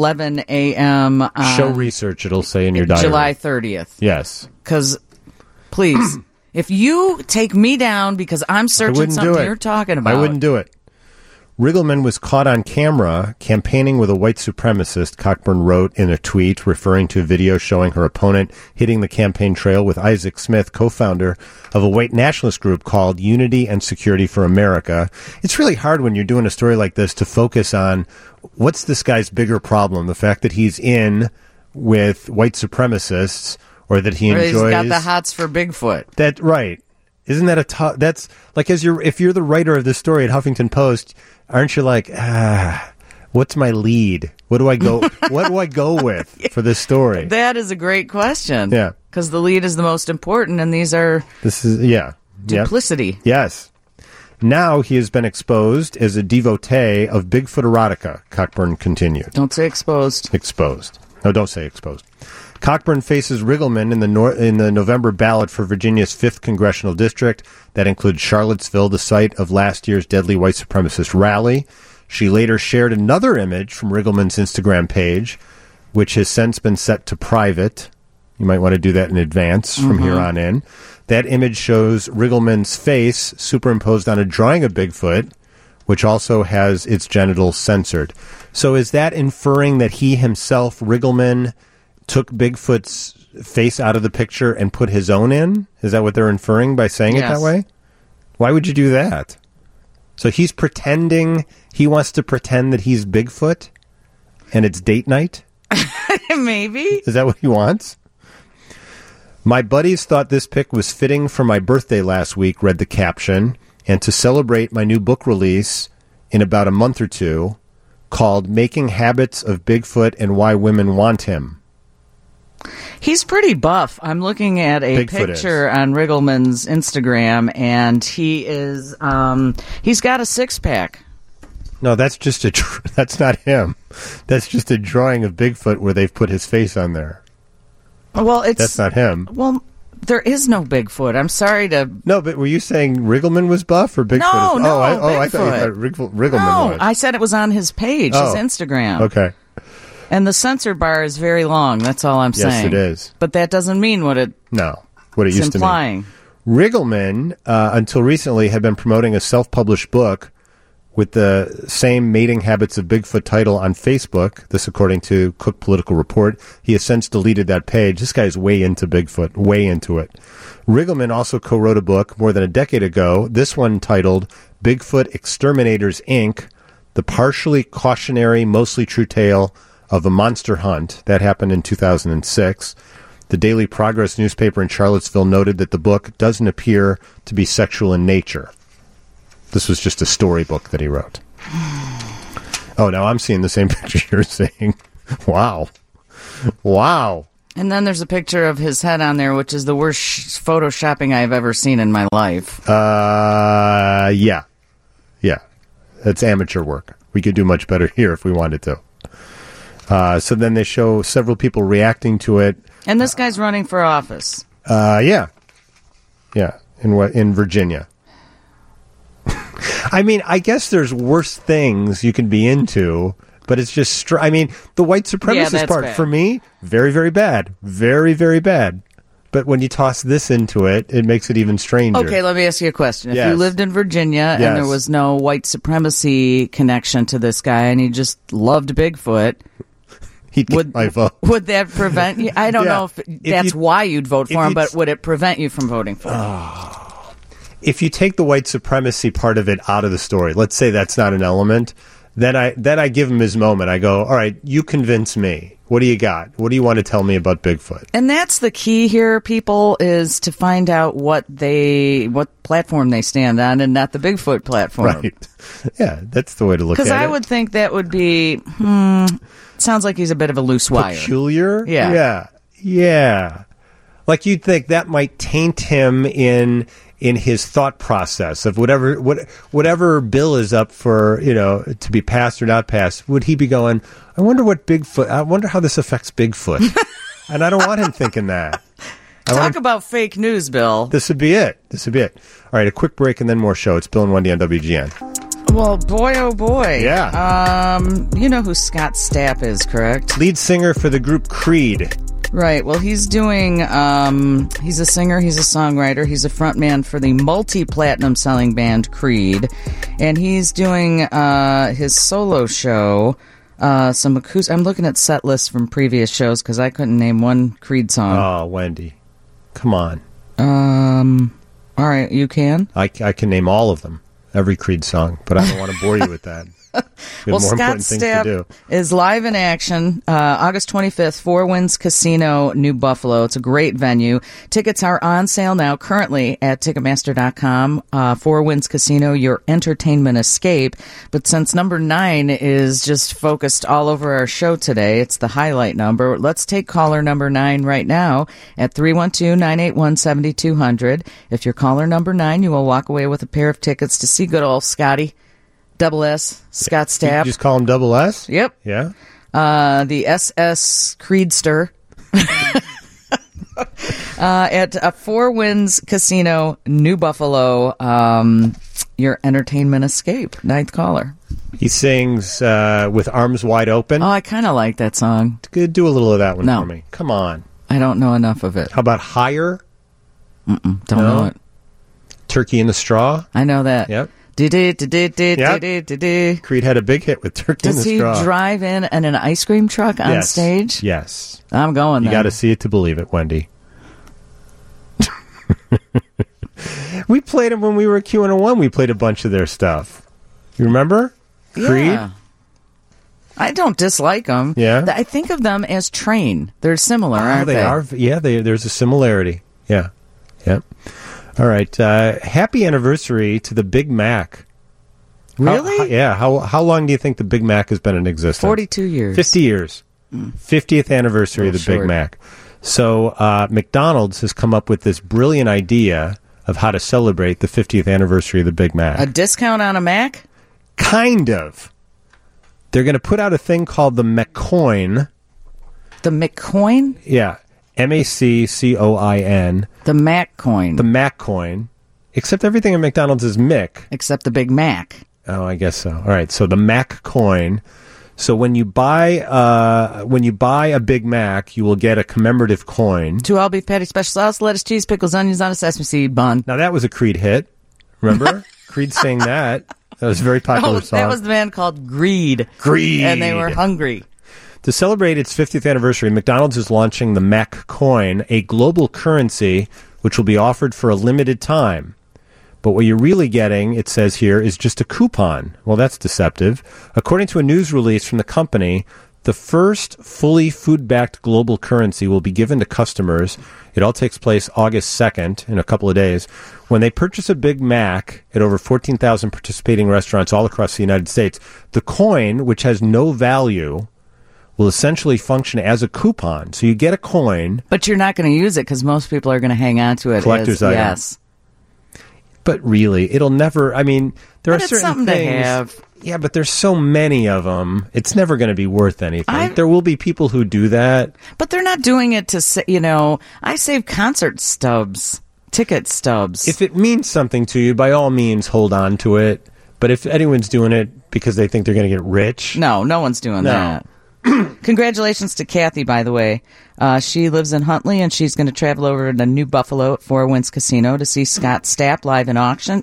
a.m. Show research, it'll say in your diary. July 30th. Yes. Because, please, if you take me down because I'm I searching wouldn't do something it. you're talking about, I wouldn't do it. Riggleman was caught on camera campaigning with a white supremacist, Cockburn wrote in a tweet referring to a video showing her opponent hitting the campaign trail with Isaac Smith, co-founder of a white nationalist group called Unity and Security for America. It's really hard when you're doing a story like this to focus on what's this guy's bigger problem, the fact that he's in with white supremacists or that he or enjoys... he's got the hots for Bigfoot. That right. Isn't that a tough... That's like if you're the writer of this story at Huffington Post, aren't you like, what's my lead? What do I go with for this story? That is a great question. Yeah. Because the lead is the most important, and these are This is Yep. duplicity. Yes. Now he has been exposed as a devotee of Bigfoot erotica, Cockburn continued. Don't say exposed. Exposed. No, don't say exposed. Cockburn faces Riggleman in the November ballot for Virginia's 5th congressional district. That includes Charlottesville, the site of last year's deadly white supremacist rally. She later shared another image from Riggleman's Instagram page, which has since been set to private. You might want to do that in advance from here on in. That image shows Riggleman's face superimposed on a drawing of Bigfoot, which also has its genitals censored. So is that inferring that he himself, Riggleman, took Bigfoot's face out of the picture and put his own in? Is that what they're inferring by saying it Yes. that way? Why would you do that? So he wants to pretend that he's Bigfoot and it's date night? Maybe. Is that what he wants? My buddies thought this pic was fitting for my birthday last week, read the caption, and to celebrate my new book release in about a month or two called Making Habits of Bigfoot and Why Women Want Him. He's pretty buff. I'm looking at a Bigfoot picture on Riggleman's Instagram, and he is, he's got a six-pack. No, that's just that's not him. That's just a drawing of Bigfoot where they've put his face on there. Well, That's not him. Well, there is no Bigfoot. I'm sorry to... No, but were you saying Riggleman was buff or Bigfoot? No, is, no, I thought you Bigfoot. thought Riggleman No, was. I said it was on his page, Oh. his Instagram. Okay. And the censor bar is very long. That's all I'm saying. Yes, it is. But that doesn't mean what it's No, what it used to mean. implying. Riggleman, until recently, had been promoting a self-published book with the same Mating Habits of Bigfoot title on Facebook. This, according to Cook Political Report. He has since deleted that page. This guy's way into Bigfoot, way into it. Riggleman also co-wrote a book more than a decade ago, this one titled Bigfoot Exterminators, Inc., the partially cautionary, mostly true tale of a monster hunt. That happened in 2006. The Daily Progress newspaper in Charlottesville noted that the book doesn't appear to be sexual in nature. This was just a storybook that he wrote. Oh, now I'm seeing the same picture you're seeing. Wow. Wow. And then there's a picture of his head on there, which is the worst photoshopping I've ever seen in my life. Yeah. Yeah. That's amateur work. We could do much better here if we wanted to. So then they show several people reacting to it. And this guy's running for office. Yeah. In Virginia. I mean, I guess there's worse things you can be into, but it's just. The white supremacist part bad. for me, very, very bad, very, very bad. But when you toss this into it, it makes it even stranger. Okay, let me ask you a question. If Yes. you lived in Virginia Yes. and there was no white supremacy connection to this guy and he just loved Bigfoot, He'd get my vote. would that prevent you? I don't Yeah. know if that's why you'd vote for him, you'd but would it prevent you from voting for him? If you take the white supremacy part of it out of the story, let's say that's not an element, then I give him his moment. I go, all right, you convince me. What do you got? What do you want to tell me about Bigfoot? And that's the key here, people, is to find out what platform they stand on and not the Bigfoot platform. Right. Yeah, that's the way to look at it. Because I would think that would be, sounds like he's a bit of a loose wire. Peculiar? Yeah. Yeah. Like you'd think that might taint him in his thought process of whatever bill is up for, to be passed or not passed. Would he be going, I wonder how this affects Bigfoot? And I don't want him thinking that. Talk about fake news, Bill. This would be it. All right, a quick break and then more show. It's Bill and Wendy on WGN. Well, boy, oh boy. Yeah. You know who Scott Stapp is, correct? Lead singer for the group Creed. Right. Well, he's doing, he's a singer, he's a songwriter, he's a frontman for the multi-platinum selling band Creed, and he's doing his solo show, some acoustic. I'm looking at set lists from previous shows because I couldn't name one Creed song. Oh, Wendy. Come on. All right, you can? I can name all of them, every Creed song, but I don't want to bore you with that. We have more Scott important things to do. Stapp is live in action August 25th, Four Winds Casino, New Buffalo. It's a great venue. Tickets are on sale now currently at Ticketmaster.com. Four Winds Casino, your entertainment escape. But since number 9 is just focused all over our show today, it's the highlight number. Let's take caller number 9 right now at 312-981-7200. If you're caller number 9, you will walk away with a pair of tickets to see good old Scotty. Double S, Scott Stapp. You just call him Double S? Yep. Yeah. The SS Creedster at Four Winds Casino, New Buffalo. Your entertainment escape. 9th caller. He sings with arms wide open. Oh, I kind of like that song. Do a little of that one No. for me. Come on. I don't know enough of it. How about Higher? Don't know it. Turkey in the Straw? I know that. Yep. Does Creed had a big hit with Turkey in the he Straw. drive in an ice cream truck on Yes. stage? Yes. I'm going You there. got to see it to believe it, Wendy. We played them when we were at Q101. We played a bunch of their stuff. You remember? Creed? Yeah. I don't dislike them. Yeah? I think of them as Train. They're similar, Oh, aren't they? they are. Yeah, there's a similarity. Yeah. Yep. All right. Happy anniversary to the Big Mac. Really? How long do you think the Big Mac has been in existence? 42 years. 50 years. 50th anniversary of the Big short. Mac. So McDonald's has come up with this brilliant idea of how to celebrate the 50th anniversary of the Big Mac. A discount on a Mac? Kind of. They're going to put out a thing called the McCoin. The McCoin? Yeah. MacCoin. The Mac coin. The Mac coin. Except everything at McDonald's is Mick. Except the Big Mac. Oh, I guess so. All right. So the Mac coin. So when you buy a Big Mac, you will get a commemorative coin. 2 all beef patty, special sauce, lettuce, cheese, pickles, onions on a sesame seed bun. Now that was a Creed hit. Remember? Creed sang that. That was a very popular song. That was the band called Greed. Greed. And they were hungry. To celebrate its 50th anniversary, McDonald's is launching the Mac Coin, a global currency which will be offered for a limited time. But what you're really getting, it says here, is just a coupon. Well, that's deceptive. According to a news release from the company, the first fully food-backed global currency will be given to customers. It all takes place August 2nd, in a couple of days. When they purchase a Big Mac at over 14,000 participating restaurants all across the United States, the coin, which has no value, will essentially function as a coupon. So you get a coin. But you're not going to use it because most people are going to hang on to it. Collector's item. Yes. But really, it'll never. I mean, there But are it's certain something things. to have. Yeah, but there's so many of them. It's never going to be worth anything. There will be people who do that. But they're not doing it to, I save concert stubs, ticket stubs. If it means something to you, by all means, hold on to it. But if anyone's doing it because they think they're going to get rich... No one's doing that. Congratulations to Kathy, by the way. She lives in Huntley, and she's going to travel over to New Buffalo at Four Winds Casino to see Scott Stapp live in action.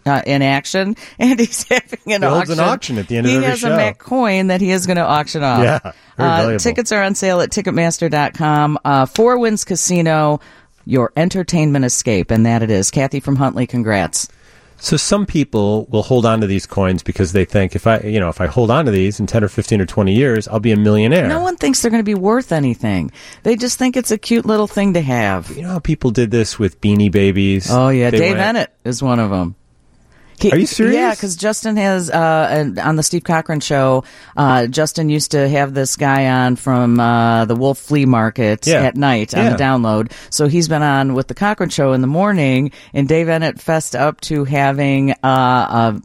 And he's having an auction. He holds an auction at the end of every show. He has a Mac coin that he is going to auction off. Yeah, very valuable. Tickets are on sale at Ticketmaster.com. Four Winds Casino, your entertainment escape, and that it is. Kathy from Huntley, congrats. So some people will hold on to these coins because they think if I hold on to these in 10 or 15 or 20 years, I'll be a millionaire. No one thinks they're going to be worth anything. They just think it's a cute little thing to have. You know how people did this with Beanie Babies? Oh, yeah. Dave Ennett is one of them. Are you serious? Yeah, because Justin has, on the Steve Cochran show, Justin used to have this guy on from the Wolf Flea Market at night on the download. So he's been on with the Cochran show in the morning, and Dave Ennett fessed up to having, I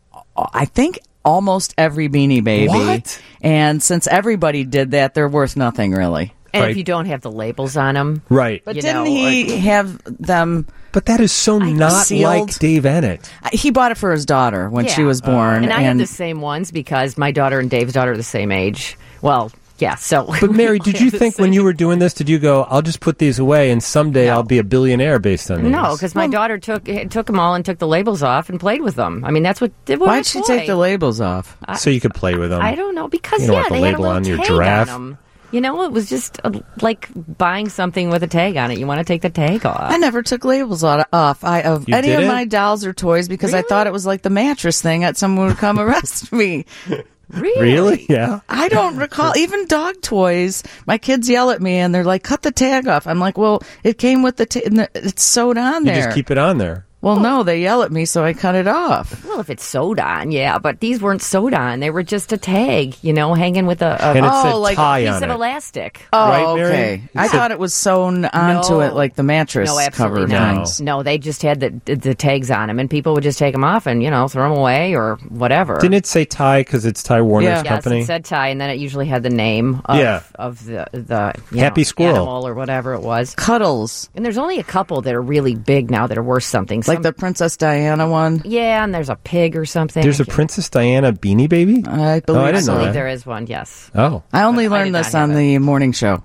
think, almost every Beanie Baby. What? And since everybody did that, they're worth nothing, really. And Right. if you don't have the labels on them. Right. But didn't he have them... But that is so not sealed. like Dave Ennett. He bought it for his daughter when she Yeah. was born. And I have the same ones because my daughter and Dave's daughter are the same age. Well, yeah, so... But Mary, did you think when you were doing this, did you go, I'll just put these away and someday I'll be a billionaire based on these? No, because my daughter took them all and took the labels off and played with them. I mean, that's what... Why'd she take the labels off? So you could play with them. I don't know, because, You don't want the they had a label little on your tag giraffe. on them. You know, it was just like buying something with a tag on it. You want to take the tag off. I never took labels off of You any of didn't? my dolls or toys because I thought it was like the mattress thing that someone would come arrest me. Really? Yeah. I don't recall. Even dog toys, my kids yell at me and they're like, cut the tag off. I'm like, well, it came with it's sewed on You there. just keep it on there. Well, no, they yell at me, so I cut it off. Well, if it's sewed on, yeah, but these weren't sewed on. They were just a tag, hanging with a And it said like tie piece on of it. elastic. Oh, Right, Mary? okay. I thought it was sewn onto No. it like the mattress No, cover absolutely not. things. No, they just had the tags on them, and people would just take them off and throw them away or whatever. Didn't it say Ty because it's Ty Warner's Yeah. Yes, company? it said tie, and then it usually had the name of the Happy Squirrel. animal or whatever it was. Cuddles. And there's only a couple that are really big now that are worth something. Like the Princess Diana one. Yeah, and there's a pig or something. There's a Princess Diana Beanie Baby? I believe I didn't so. know I believe that. there is one, yes. Oh. I only But I learned did this not have on it. the morning show.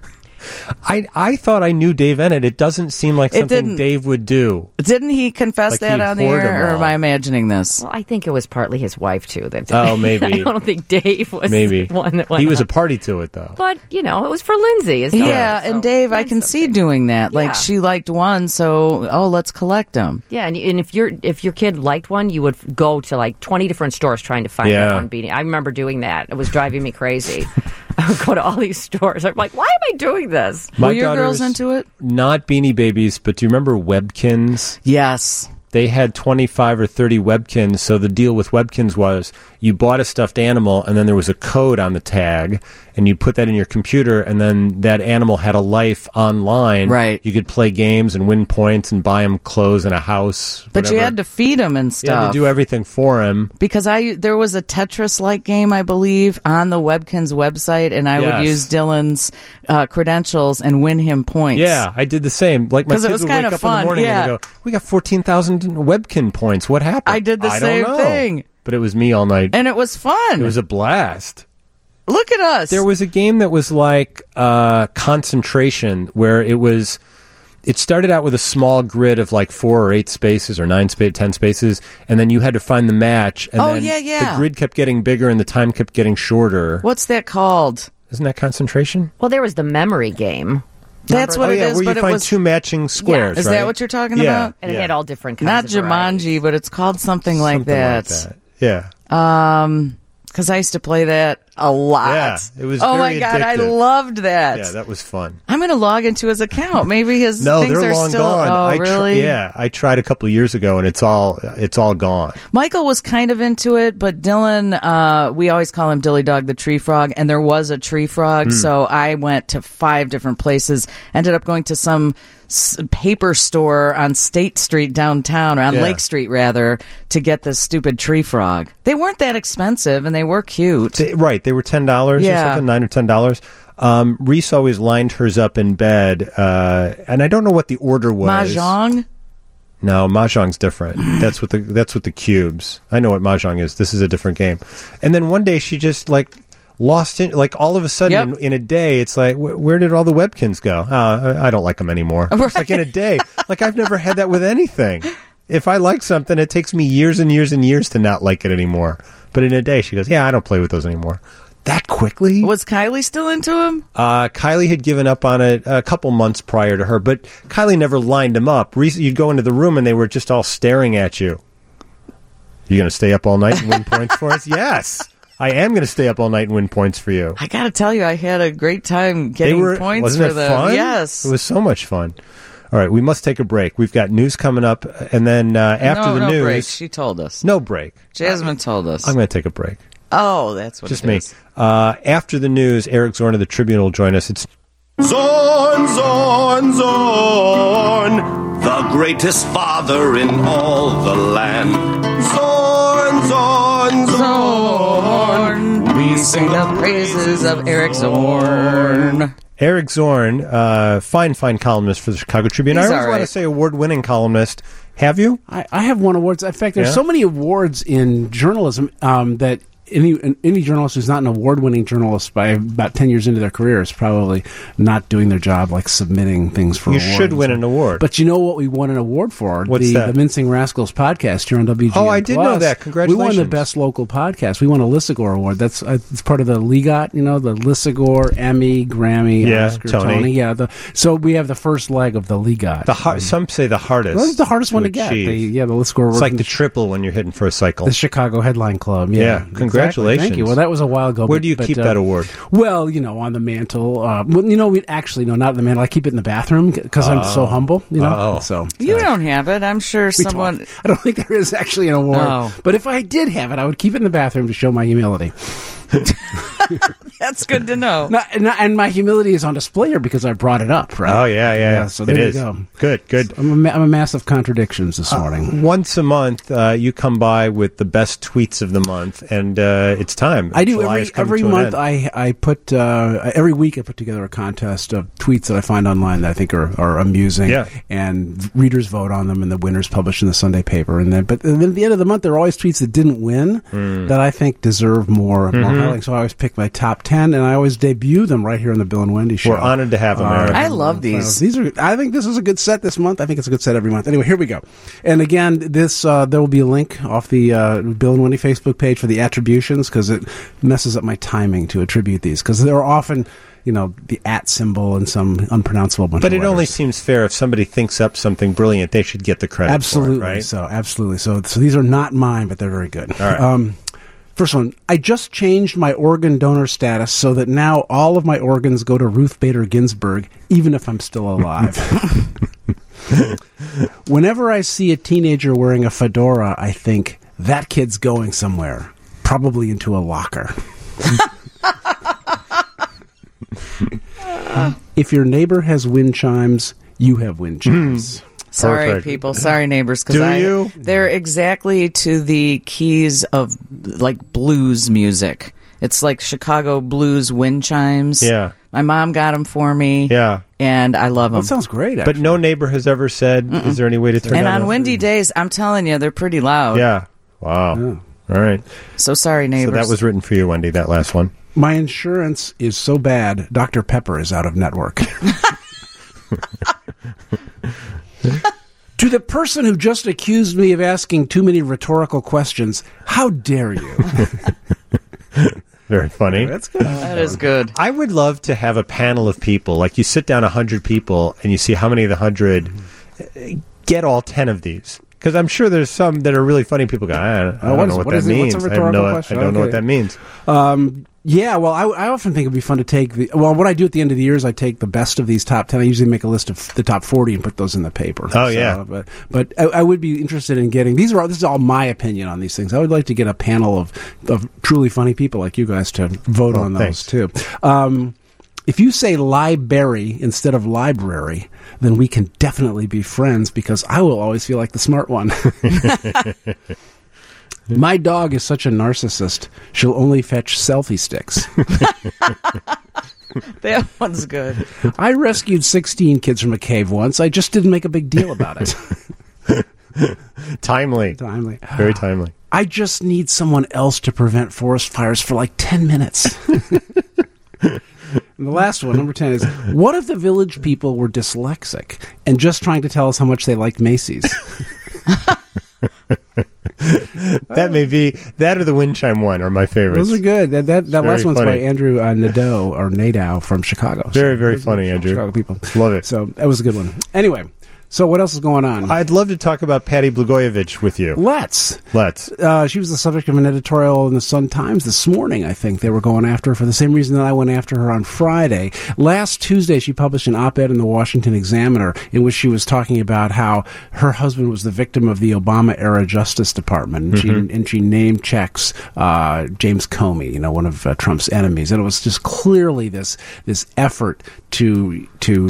I thought I knew Dave Ennett. It doesn't seem like It something didn't. Dave would do. Didn't he confess Like that he'd on the hoard air, them or am all. I imagining this? Well, I think it was partly his wife, too. That Oh, maybe. I don't think Dave was Maybe. the one that went He was a up. party to it, though. But, it was for Lindsay. His daughter, Yeah, so and Dave, I mine's can see something. doing that. Like Yeah. she liked one, so let's collect them. Yeah, and if your kid liked one, you would go to like 20 different stores trying to find Yeah. that one beanie. I remember doing that. It was driving me crazy. I would go to all these stores. I'm like, why am I doing this? My Were your daughter's girls into it? Not Beanie Babies, but do you remember Webkins? Yes. They had 25 or 30 Webkins, so the deal with Webkins was you bought a stuffed animal, and then there was a code on the tag, and you put that in your computer, and then that animal had a life online. Right. You could play games and win points and buy him clothes and a house. But you whatever. had to feed them and You had stuff. to do everything for him. Because there was a Tetris-like game, I believe, on the Webkins website, and I would Yes. use Dylan's credentials and win him points. Yeah, I did the same. Like my 'Cause it kids was would wake kinda up in fun, the morning yeah. and they go, "We got 14,000 Webkin points. What happened?" I did the don't same know." thing. But it was me all night. And it was fun. It was a blast. Look at us. There was a game that was like concentration, where it started out with a small grid of like 4 or 8 spaces or 10 spaces, and then you had to find the match. And Oh, then yeah. the grid kept getting bigger and the time kept getting shorter. What's that called? Isn't that concentration? Well, there was the memory game. That's what oh, it yeah, is, where but you it find was... 2 matching squares, Is right? that what you're talking Yeah. about? And it had all different Not kinds of varieties. Jumanji, but it's called something like Something that. like that. Yeah. Because I used to play that a lot. Yeah, it was Oh very my God, I addictive. loved that. Yeah, that was fun. I'm going to log into his account. Maybe his No, things they're are long still. gone. Oh, really? I tried a couple of years ago, and it's all gone. Michael was kind of into it, but Dylan, we always call him Dilly Dog the Tree Frog, and there was a tree frog, so I went to 5 different places, ended up going to some paper store on State Street downtown, or on Yeah. Lake Street rather, to get this stupid tree frog. They weren't that expensive, and they were cute. They were $10 Yeah. or something, $9 or $10. Reese always lined hers up in bed, and I don't know what the order was. Mahjong? No, Mahjong's different. That's with the cubes. I know what Mahjong is. This is a different game. And then one day she just lost it. Like all of a sudden in a day, it's like, where did all the Webkins go? I don't like them anymore. It's like in a day. Like I've never had that with anything. If I like something, it takes me years and years and years to not like it anymore. But in a day, she goes, yeah, I don't play with those anymore. That quickly? Was Kylie still into him? Kylie had given up on it a couple months prior to her, but Kylie never lined them up. You'd go into the room and they were just all staring at you. You going to stay up all night and win points for us? Yes. I am going to stay up all night and win points for you. I got to tell you, I had a great time getting points wasn't for it them. fun? Yes. It was so much fun. All right, we must take a break. We've got news coming up, and then after the no news... break. She told us. No break. Jasmine told us. I'm going to take a break. Oh, that's what Just it me. is. After the news, Eric Zorn of the Tribune will join us. It's Zorn, Zorn, Zorn, the greatest father in all the land. Zorn, Zorn, Zorn, We sing the praises of Eric Zorn. Eric Zorn, fine columnist for the Chicago Tribune. He's I always all want to right. say award-winning columnist. Have you? I have won awards. In fact, there's Yeah? so many awards in journalism that any journalist who's not an award-winning journalist by about 10 years into their career is probably not doing their job, like submitting things for You awards. should win an award. But you know what we won an award for? What's that? The Mincing Rascals podcast here on WGN. Oh, I did know Plus. that. Congratulations. We won the best local podcast. We won a Lissagore Award. That's it's part of the LEGOT, the Lissagore, Emmy, Grammy, Yeah, Oscar, Tony. Yeah, so we have the first leg of the LEGOT. Some say the hardest. Well, it's the hardest one to get. achieve. The Lissagore Award. It's like the triple when you're hitting for a cycle. The Chicago Headline Club. Yeah, Exactly. congratulations. Thank you. Well, that was a while ago. Where do you keep that award? Well, on the mantle. We actually not on the mantle. I keep it in the bathroom because I'm so humble. Oh. So You don't have it. I'm sure someone. I don't think there is actually an award. Oh. But if I did have it, I would keep it in the bathroom to show my humility. That's good to know. And my humility is on display here because I brought it up, right? Oh, yeah. So It there is. you go. Good. I'm a mass of contradictions this morning. Once a month, you come by with the best tweets of the month, and it's time. I do July is coming every to an month. end. I put every week I put together a contest of tweets that I find online that I think are amusing. Yeah. And readers vote on them, and the winners published in the Sunday paper. But at the end of the month, there are always tweets that didn't win that I think deserve more highlighting. So I always pick my top 10, and I always debut them right here on the Bill and Wendy Show. We're honored to have them, Eric. I love these. I think this is a good set this month. I think it's a good set every month. Anyway, here we go. And again, this there will be a link off the Bill and Wendy Facebook page for the attributions because it messes up my timing to attribute these because there are often the @ symbol and some unpronounceable bunch But of it only letters. seems fair if somebody thinks up something brilliant, they should get the credit Absolutely. for it, right? So absolutely. So these are not mine, but they're very good. All right. First one. I just changed my organ donor status so that now all of my organs go to Ruth Bader Ginsburg, even if I'm still alive. Whenever I see a teenager wearing a fedora, I think that kid's going somewhere, probably into a locker. If your neighbor has wind chimes, you have wind chimes. Sorry, Perfect. people. Sorry, neighbors. Do you? They're exactly to the keys of like blues music. It's like Chicago blues wind chimes. Yeah. My mom got them for me. Yeah. And I love them. That sounds great, But actually. no neighbor has ever said, is there any way to turn And that on windy days, I'm telling you, they're pretty loud. Yeah. Wow. All right. So sorry, So neighbors. that was written for you, Wendy, that last one. My insurance is so bad, Dr. Pepper is out of network. To the person who just accused me of asking too many rhetorical questions, how dare you? Very funny. That's good. That is good. I would love to have a panel of people, like you sit down 100 people and you see how many of the 100 get all 10 of these. Because I'm sure there's some that are really funny people go, I don't know what that means. What's a rhetorical question? I don't know what that means. Yeah, well, I often think it'd be fun to take what I do at the end of the year is I take the best of these top 10. I usually make a list of the top 40 and put those in the paper. Oh, yeah. But I would be interested in getting, this is all my opinion on these things. I would like to get a panel of truly funny people like you guys to vote on those, too. If you say library instead of library, then we can definitely be friends because I will always feel like the smart one. My dog is such a narcissist, she'll only fetch selfie sticks. That one's good. I rescued 16 kids from a cave once. I just didn't make a big deal about it. Timely. Very timely. I just need someone else to prevent forest fires for like 10 minutes. And the last one, number 10, is what if the village people were dyslexic and just trying to tell us how much they liked Macy's? That may be that or the wind chime one are my favorites. Those are good. That last one's funny. by Andrew Nadeau from Chicago. Very, very funny, Andrew. Chicago people. Love it. So that was a good one. Anyway, so what else is going on? I'd love to talk about Patty Blagojevich with you. Let's. She was the subject of an editorial in the Sun-Times this morning, I think. They were going after her for the same reason that I went after her on Friday. Last Tuesday, she published an op-ed in the Washington Examiner in which she was talking about how her husband was the victim of the Obama-era Justice Department. And she name-checks James Comey, one of Trump's enemies. And it was just clearly this effort to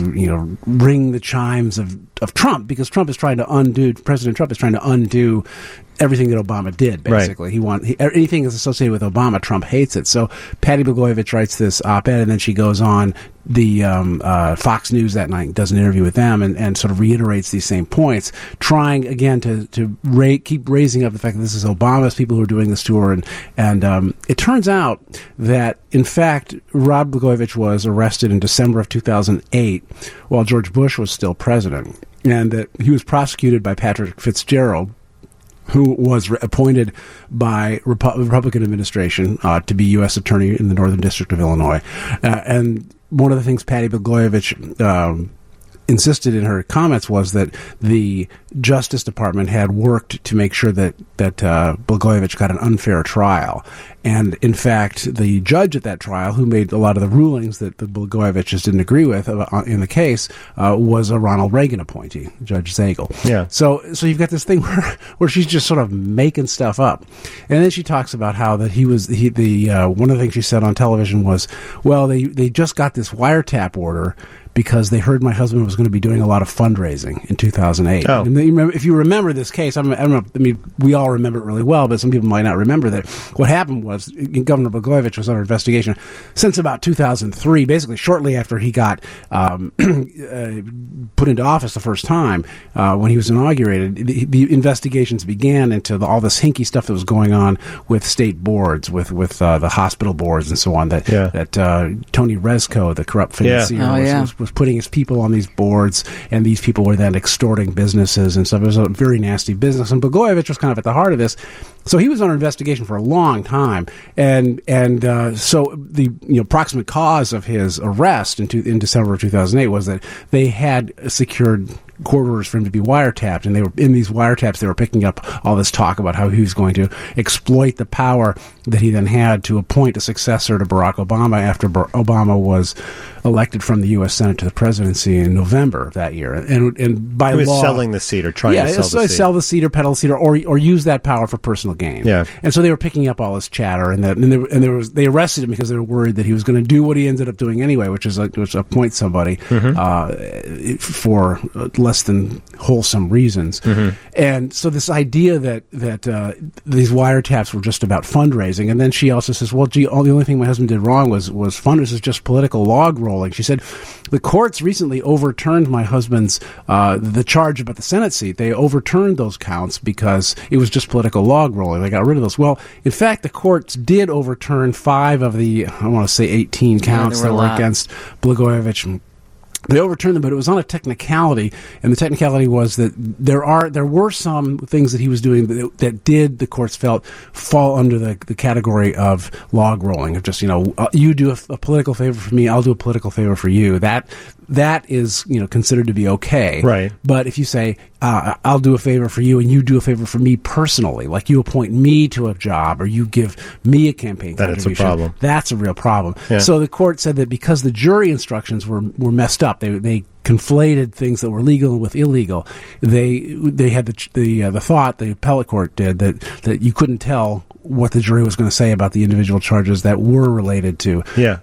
ring the chimes of Trump, because President Trump is trying to undo everything that Obama did, basically. Right. Anything that's associated with Obama, Trump hates it. So Patty Blagojevich writes this op-ed, and then she goes on the Fox News that night, does an interview with them, and sort of reiterates these same points, trying, again, to keep raising up the fact that this is Obama's people who are doing this to her. And it turns out that, in fact, Rod Blagojevich was arrested in December of 2008 while George Bush was still president, and that he was prosecuted by Patrick Fitzgerald, who was appointed by the Republican administration to be U.S. Attorney in the Northern District of Illinois. And one of the things Patty Blagojevich insisted in her comments was that the Justice Department had worked to make sure that Blagojevich got an unfair trial. And, in fact, the judge at that trial, who made a lot of the rulings that the Blagojeviches didn't agree with in the case, was a Ronald Reagan appointee, Judge Zagel. Yeah. So you've got this thing where she's just sort of making stuff up. And then she talks about how that one of the things she said on television was, well, they just got this wiretap order because they heard my husband was going to be doing a lot of fundraising in 2008. Oh. And if you remember this case, I don't know, we all remember it really well, but some people might not remember that what happened was Governor Blagojevich was under investigation since about 2003, basically shortly after he got put into office the first time when he was inaugurated. The investigations began into all this hinky stuff that was going on with state boards, with the hospital boards and so on, that Tony Rezko, the corrupt financier, was putting his people on these boards, and these people were then extorting businesses and stuff. It was a very nasty business, and Blagojevich was kind of at the heart of this. So he was under investigation for a long time, and so the proximate cause of his arrest in December of 2008 was that they had secured court orders for him to be wiretapped, and they were in these wiretaps. They were picking up all this talk about how he was going to exploit the power that he then had to appoint a successor to Barack Obama after Obama was elected from the U.S. Senate to the presidency in November of that year. And by law, he was selling the seat or trying to sell the seat. Sell the seat or peddle the seat or use that power for personal gain. Yeah. And so they were picking up all this chatter, and they arrested him because they were worried that he was going to do what he ended up doing anyway, which is appoint somebody for less than wholesome reasons. Mm-hmm. And so this idea that these wiretaps were just about fundraising, and then she also says, well, gee, the only thing my husband did wrong was fundraising, is just political log rolling. She said, the courts recently overturned my husband's the charge about the Senate seat. They overturned those counts because it was just political log rolling. They got rid of those. Well, in fact, the courts did overturn 5 of the, I want to say 18 counts that were against Blagojevich. They overturned them, but it was on a technicality, and the technicality was that there were some things that he was doing that the courts felt fall under the category of log rolling, of just, you do a political favor for me, I'll do a political favor for you. That is, considered to be okay. Right. But if you say, I'll do a favor for you and you do a favor for me personally. Like you appoint me to a job or you give me a campaign contribution. That's a problem. That's a real problem. Yeah. So the court said that because the jury instructions were messed up, they conflated things that were legal with illegal. They had the thought, the appellate court did, that you couldn't tell what the jury was going to say about the individual charges that were related to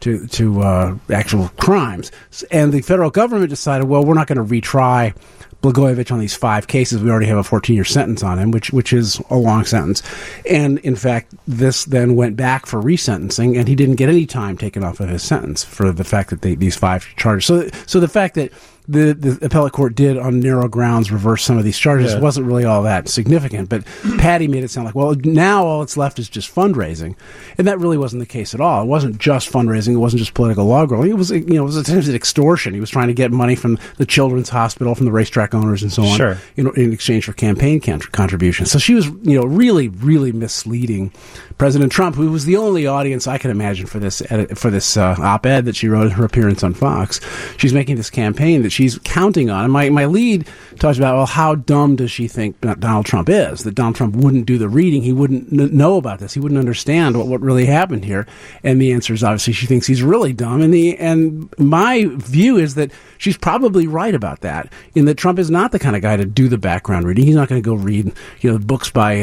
actual crimes. And the federal government decided, well, we're not going to retry Blagojevich on these 5 cases. We already have a 14-year sentence on him, which is a long sentence. And in fact, this then went back for resentencing, and he didn't get any time taken off of his sentence for the fact that these 5 charges. So the fact that the appellate court did, on narrow grounds, reverse some of these charges wasn't really all that significant. But Patty made it sound like, well, now all that's left is just fundraising, and that really wasn't the case at all. It wasn't just fundraising. It wasn't just political log rolling. It was attempted extortion. He was trying to get money from the Children's Hospital, from the racetrack owners, and so on, in exchange for campaign contributions. So she was, really, really misleading President Trump, who was the only audience I could imagine for this op-ed that she wrote in her appearance on Fox. She's making this campaign that she's counting on. And my lead talks about, well, how dumb does she think Donald Trump is? That Donald Trump wouldn't do the reading. He wouldn't know about this. He wouldn't understand what really happened here. And the answer is obviously she thinks he's really dumb. And my view is that she's probably right about that, in that Trump is not the kind of guy to do the background reading. He's not going to go read books by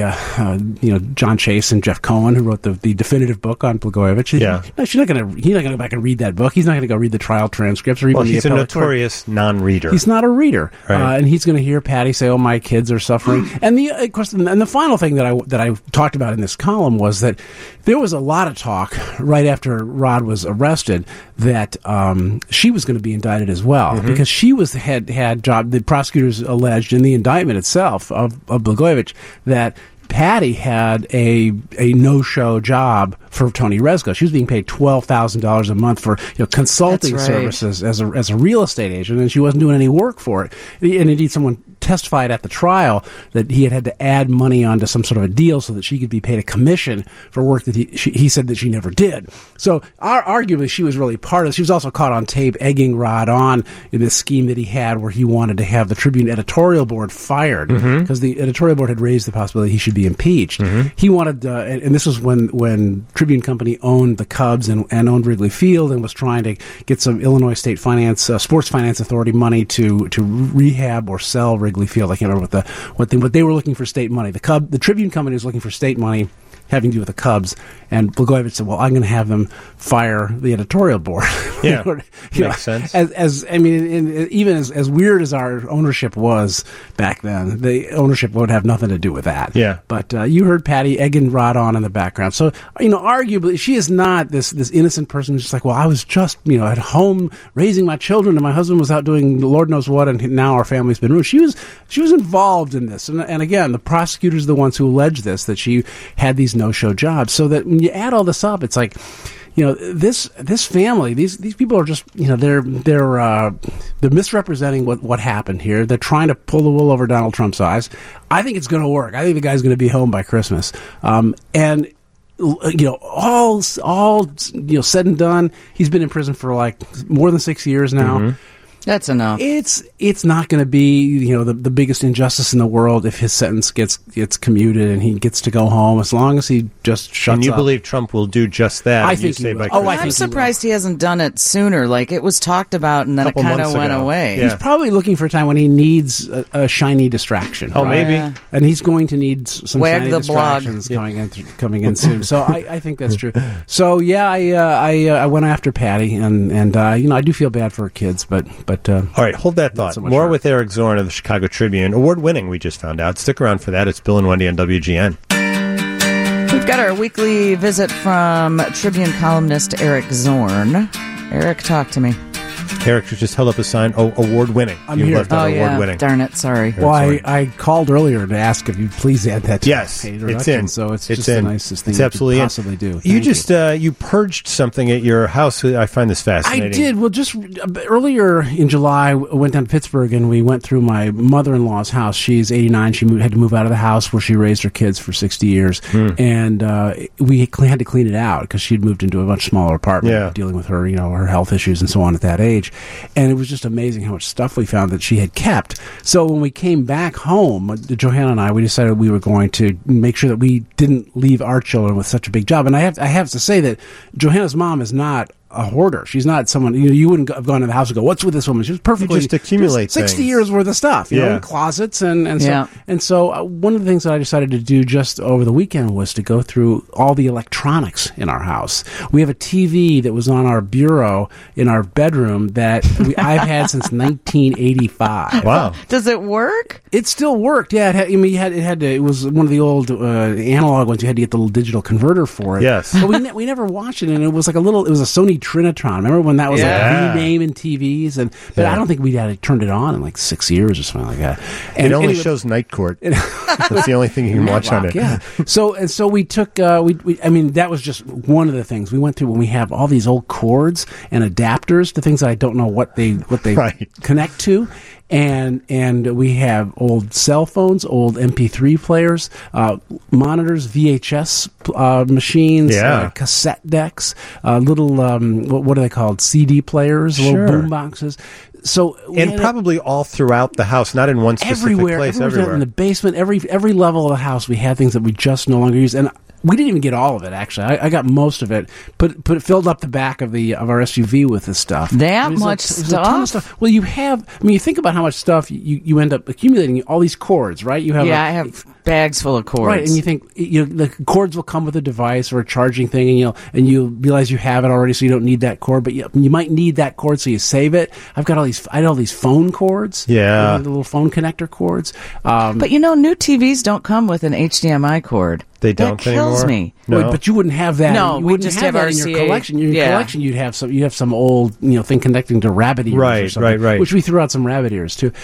John Chase and Jeff Cohen, who wrote the definitive book on Blagojevich. He's not going to go back and read that book. He's not going to go read the trial transcripts or even he's a notorious non-reader. He's not a reader, right. And he's going to hear Patty say, "Oh, my kids are suffering." And the final thing that I talked about in this column was that there was a lot of talk right after Rod was arrested that she was going to be indicted as well, because she had job. The prosecutors alleged in the indictment itself of Blagojevich that Patty had a no-show job for Tony Rezko. She was being paid $12,000 a month for consulting services as a real estate agent, and she wasn't doing any work for it. And indeed, someone testified at the trial that he had to add money onto some sort of a deal so that she could be paid a commission for work that he said that she never did. So arguably, she was really part of it. She was also caught on tape egging Rod on in this scheme that he had where he wanted to have the Tribune editorial board fired because the editorial board had raised the possibility he should be impeached. He wanted, and this was when Tribune Company owned the Cubs and owned Wrigley Field and was trying to get some Illinois State Sports Finance Authority money to rehab or sell Wrigley Field. I can't remember what they were looking for state money. The Tribune Company was looking for state money having to do with the Cubs, and Blagojevich said, "Well, I'm going to have them fire the editorial board." Yeah, makes sense. Even as weird as our ownership was back then, the ownership would have nothing to do with that. Yeah. But you heard Patty egging Rod on in the background, so arguably she is not this innocent person who's just like, "Well, I was just at home raising my children, and my husband was out doing Lord knows what, and now our family's been ruined." She was involved in this, and again, the prosecutors are the ones who allege this, that she had these no-show jobs. So that when you add all this up, it's like, this family, these people are just, they're misrepresenting what happened here. They're trying to pull the wool over Donald Trump's eyes. I think it's going to work. I think the guy's going to be home by Christmas. And all said and done, he's been in prison for like more than 6 years now. That's enough. It's not going to be the biggest injustice in the world if his sentence gets commuted and he gets to go home, as long as he just shuts up. And you believe Trump will do just that? I think he will. I'm surprised he hasn't done it sooner. Like, it was talked about and then it kind of went away. Yeah. He's probably looking for a time when he needs a shiny distraction. Oh, right? maybe. And he's going to need some shiny distractions blog. coming in soon. So I think that's true. So yeah, I went after Patty, and I do feel bad for her kids, but. All right, hold that thought. So More with Eric Zorn of the Chicago Tribune. Award-winning, we just found out. Stick around for that. It's Bill and Wendy on WGN. We've got our weekly visit from Tribune columnist Eric Zorn. Eric, talk to me. Eric just held up a sign. Oh, award-winning. I'm here. Left out award-winning. Darn it, sorry. Well, I called earlier to ask if you'd please add that to yes, it's in. So it's just in. the nicest thing it's you absolutely could possibly do. You purged something at your house. I find this fascinating. I did. Well, just earlier in July, I went down to Pittsburgh and we went through my mother-in-law's house. She's 89. She had to move out of the house where she raised her kids for 60 years. And we had to clean it out because she'd moved into a much smaller apartment, dealing with her, her health issues and so on at that age. age. And it was just amazing how much stuff we found that she had kept. So when we came back home, Johanna and I, we decided we were going to make sure that we didn't leave our children with such a big job. And I have to say that Johanna's mom is not a hoarder. She's not someone, you wouldn't have gone to the house and go, what's with this woman? She was perfectly... You just accumulate 60 things. years worth of stuff, you know, in closets. So one of the things that I decided to do just over the weekend was to go through all the electronics in our house. We have a TV that was on our bureau in our bedroom that I've had since 1985. Wow. Does it work? It still worked, yeah. It was one of the old analog ones. You had to get the little digital converter for it. Yes. But we never watched it, and it was like it was a Sony Trinitron. Remember when that was like the name in TVs? But I don't think we had turned it on in like 6 years or something like that. And it only shows Night Court. That's the only thing you can watch on it. Yeah. So we took. That was just one of the things we went through when we have all these old cords and adapters to things that I don't know what they connect to. And we have old cell phones, old MP3 players, monitors, VHS machines, cassette decks, little what are they called? CD players, little boom boxes. So probably all throughout the house, not in one specific place. Everywhere in the basement, every level of the house, we had things that we just no longer use. And we didn't even get all of it, actually. I got most of it. But it filled up the back of our SUV with this stuff. That much stuff? Well, you think about how much stuff you end up accumulating. All these cords, right? I have bags full of cords. Right, and you think the cords will come with a device or a charging thing, and you realize you have it already, so you don't need that cord. But you might need that cord, so you save it. I had all these phone cords. Yeah, the little phone connector cords. But new TVs don't come with an HDMI cord. They don't that kills anymore? Me. No. Wait, but you wouldn't have that. No, you we wouldn't just have that in your collection. In your collection, you'd have some old thing connecting to rabbit ears, or something, right. Which we threw out some rabbit ears too.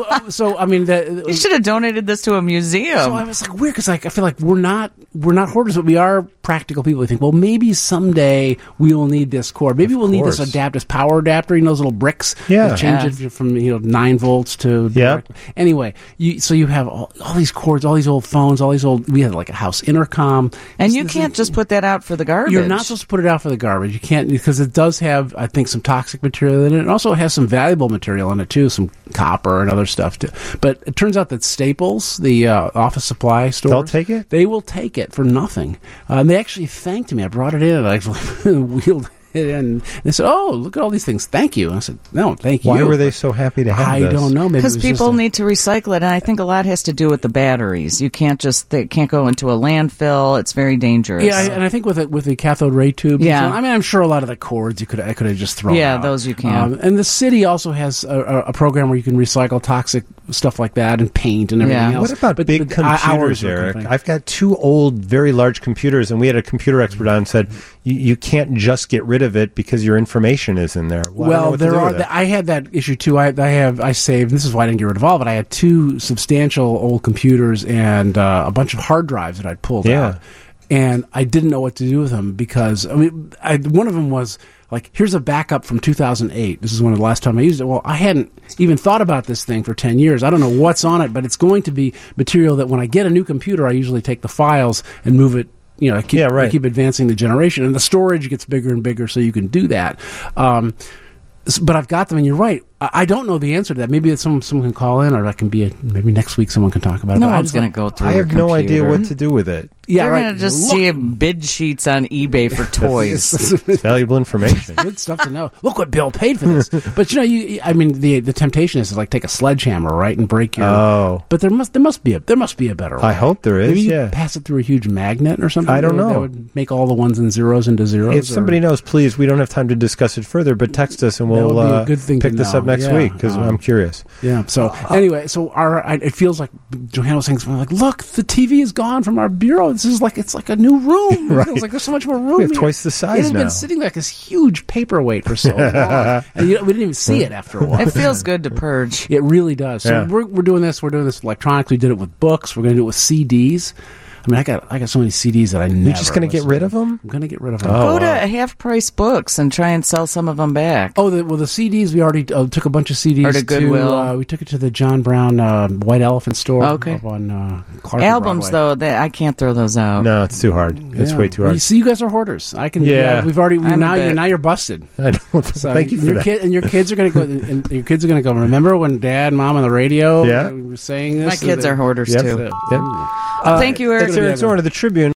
So you should have donated this to a museum. So I was like weird because I feel like we're not hoarders, but we are practical people. We think, well, maybe someday we will need this cord. Maybe we'll need this power adapter. Those little bricks. Yeah, change it from 9 volts to. Anyway, you have all these cords, all these old phones, we had like a house intercom. And you can't just put that out for the garbage. You're not supposed to put it out for the garbage. You can't, because it does have, I think, some toxic material in it. It also has some valuable material in it, too, some copper and other stuff, too. But it turns out that Staples, the office supply store... They'll take it? They will take it for nothing. And they actually thanked me. I brought it in and I wheeled it in. And they said, oh, look at all these things. Thank you. And I said, no, thank you. Why were they so happy to have this? I don't know. Because people need to recycle it, and I think a lot has to do with the batteries. They can't go into a landfill. It's very dangerous. Yeah, and I think with the cathode ray tubes. Yeah. I'm sure a lot of the cords I could have just thrown out. Yeah, those you can. And the city also has a program where you can recycle toxic stuff like that and paint and everything else. What about big computers, Eric? I've got 2 old, very large computers, and we had a computer expert on and said, you can't just get rid of it because your information is in there. Well, I had that issue too. I saved. This is why I didn't get rid of all of it. I had 2 substantial old computers and a bunch of hard drives that I'd pulled out, and I didn't know what to do with them because one of them was like, here's a backup from 2008. This is one of the last time I used it. Well, I hadn't even thought about this thing for 10 years. I don't know what's on it, but it's going to be material that when I get a new computer, I usually take the files and move it. I keep advancing the generation, and the storage gets bigger and bigger, so you can do that. But I've got them, and you're right. I don't know the answer to that. Maybe someone can call in, or that can be maybe next week someone can talk about it. No one's going to go through. I have no idea what to do with it. Yeah, You're going to just see bid sheets on eBay for toys. It's valuable information. Good stuff to know. Look what Bill paid for this. But the temptation is to like take a sledgehammer, right, and break your. Oh. But there must be a better way. I hope there is. Maybe you pass it through a huge magnet or something. I don't know. That would make all the ones and zeros into zeros. If somebody knows, please. We don't have time to discuss it further, but text us and we'll pick this up next week because I'm curious. Yeah. So anyway, it feels like Johanna was saying something like, "Look, the TV is gone from our bureau. This is like it's like a new room. Right. It feels like there's so much more room. We have twice the size now. It has been sitting like this huge paperweight for so long, and we didn't even see it after a while. It feels good to purge. It really does. So we're doing this. We're doing this with electronics. We did it with books. We're going to do it with CDs. I mean, I got so many CDs that I never. You're just going to get rid of them? I'm going to get rid of them. Oh, Go to Half Price Books and try and sell some of them back. Oh, the CDs, we already took a bunch of CDs Or to Goodwill. we took it to the John Brown White Elephant store Okay. up on Clark. Albums, though, I can't throw those out. No, it's too hard. It's way too hard. You see, you guys are hoarders. I can. Yeah. We've already I'm a bit. now you're busted. I don't, So thank you for your that. kid and your kids are going to go. And your kids are going to go. Remember when Dad and Mom on the radio Yeah. were saying this? My kids are hoarders, Yep. too. Yep. Thank you, Eric. It's Eric Zorn of the Tribune.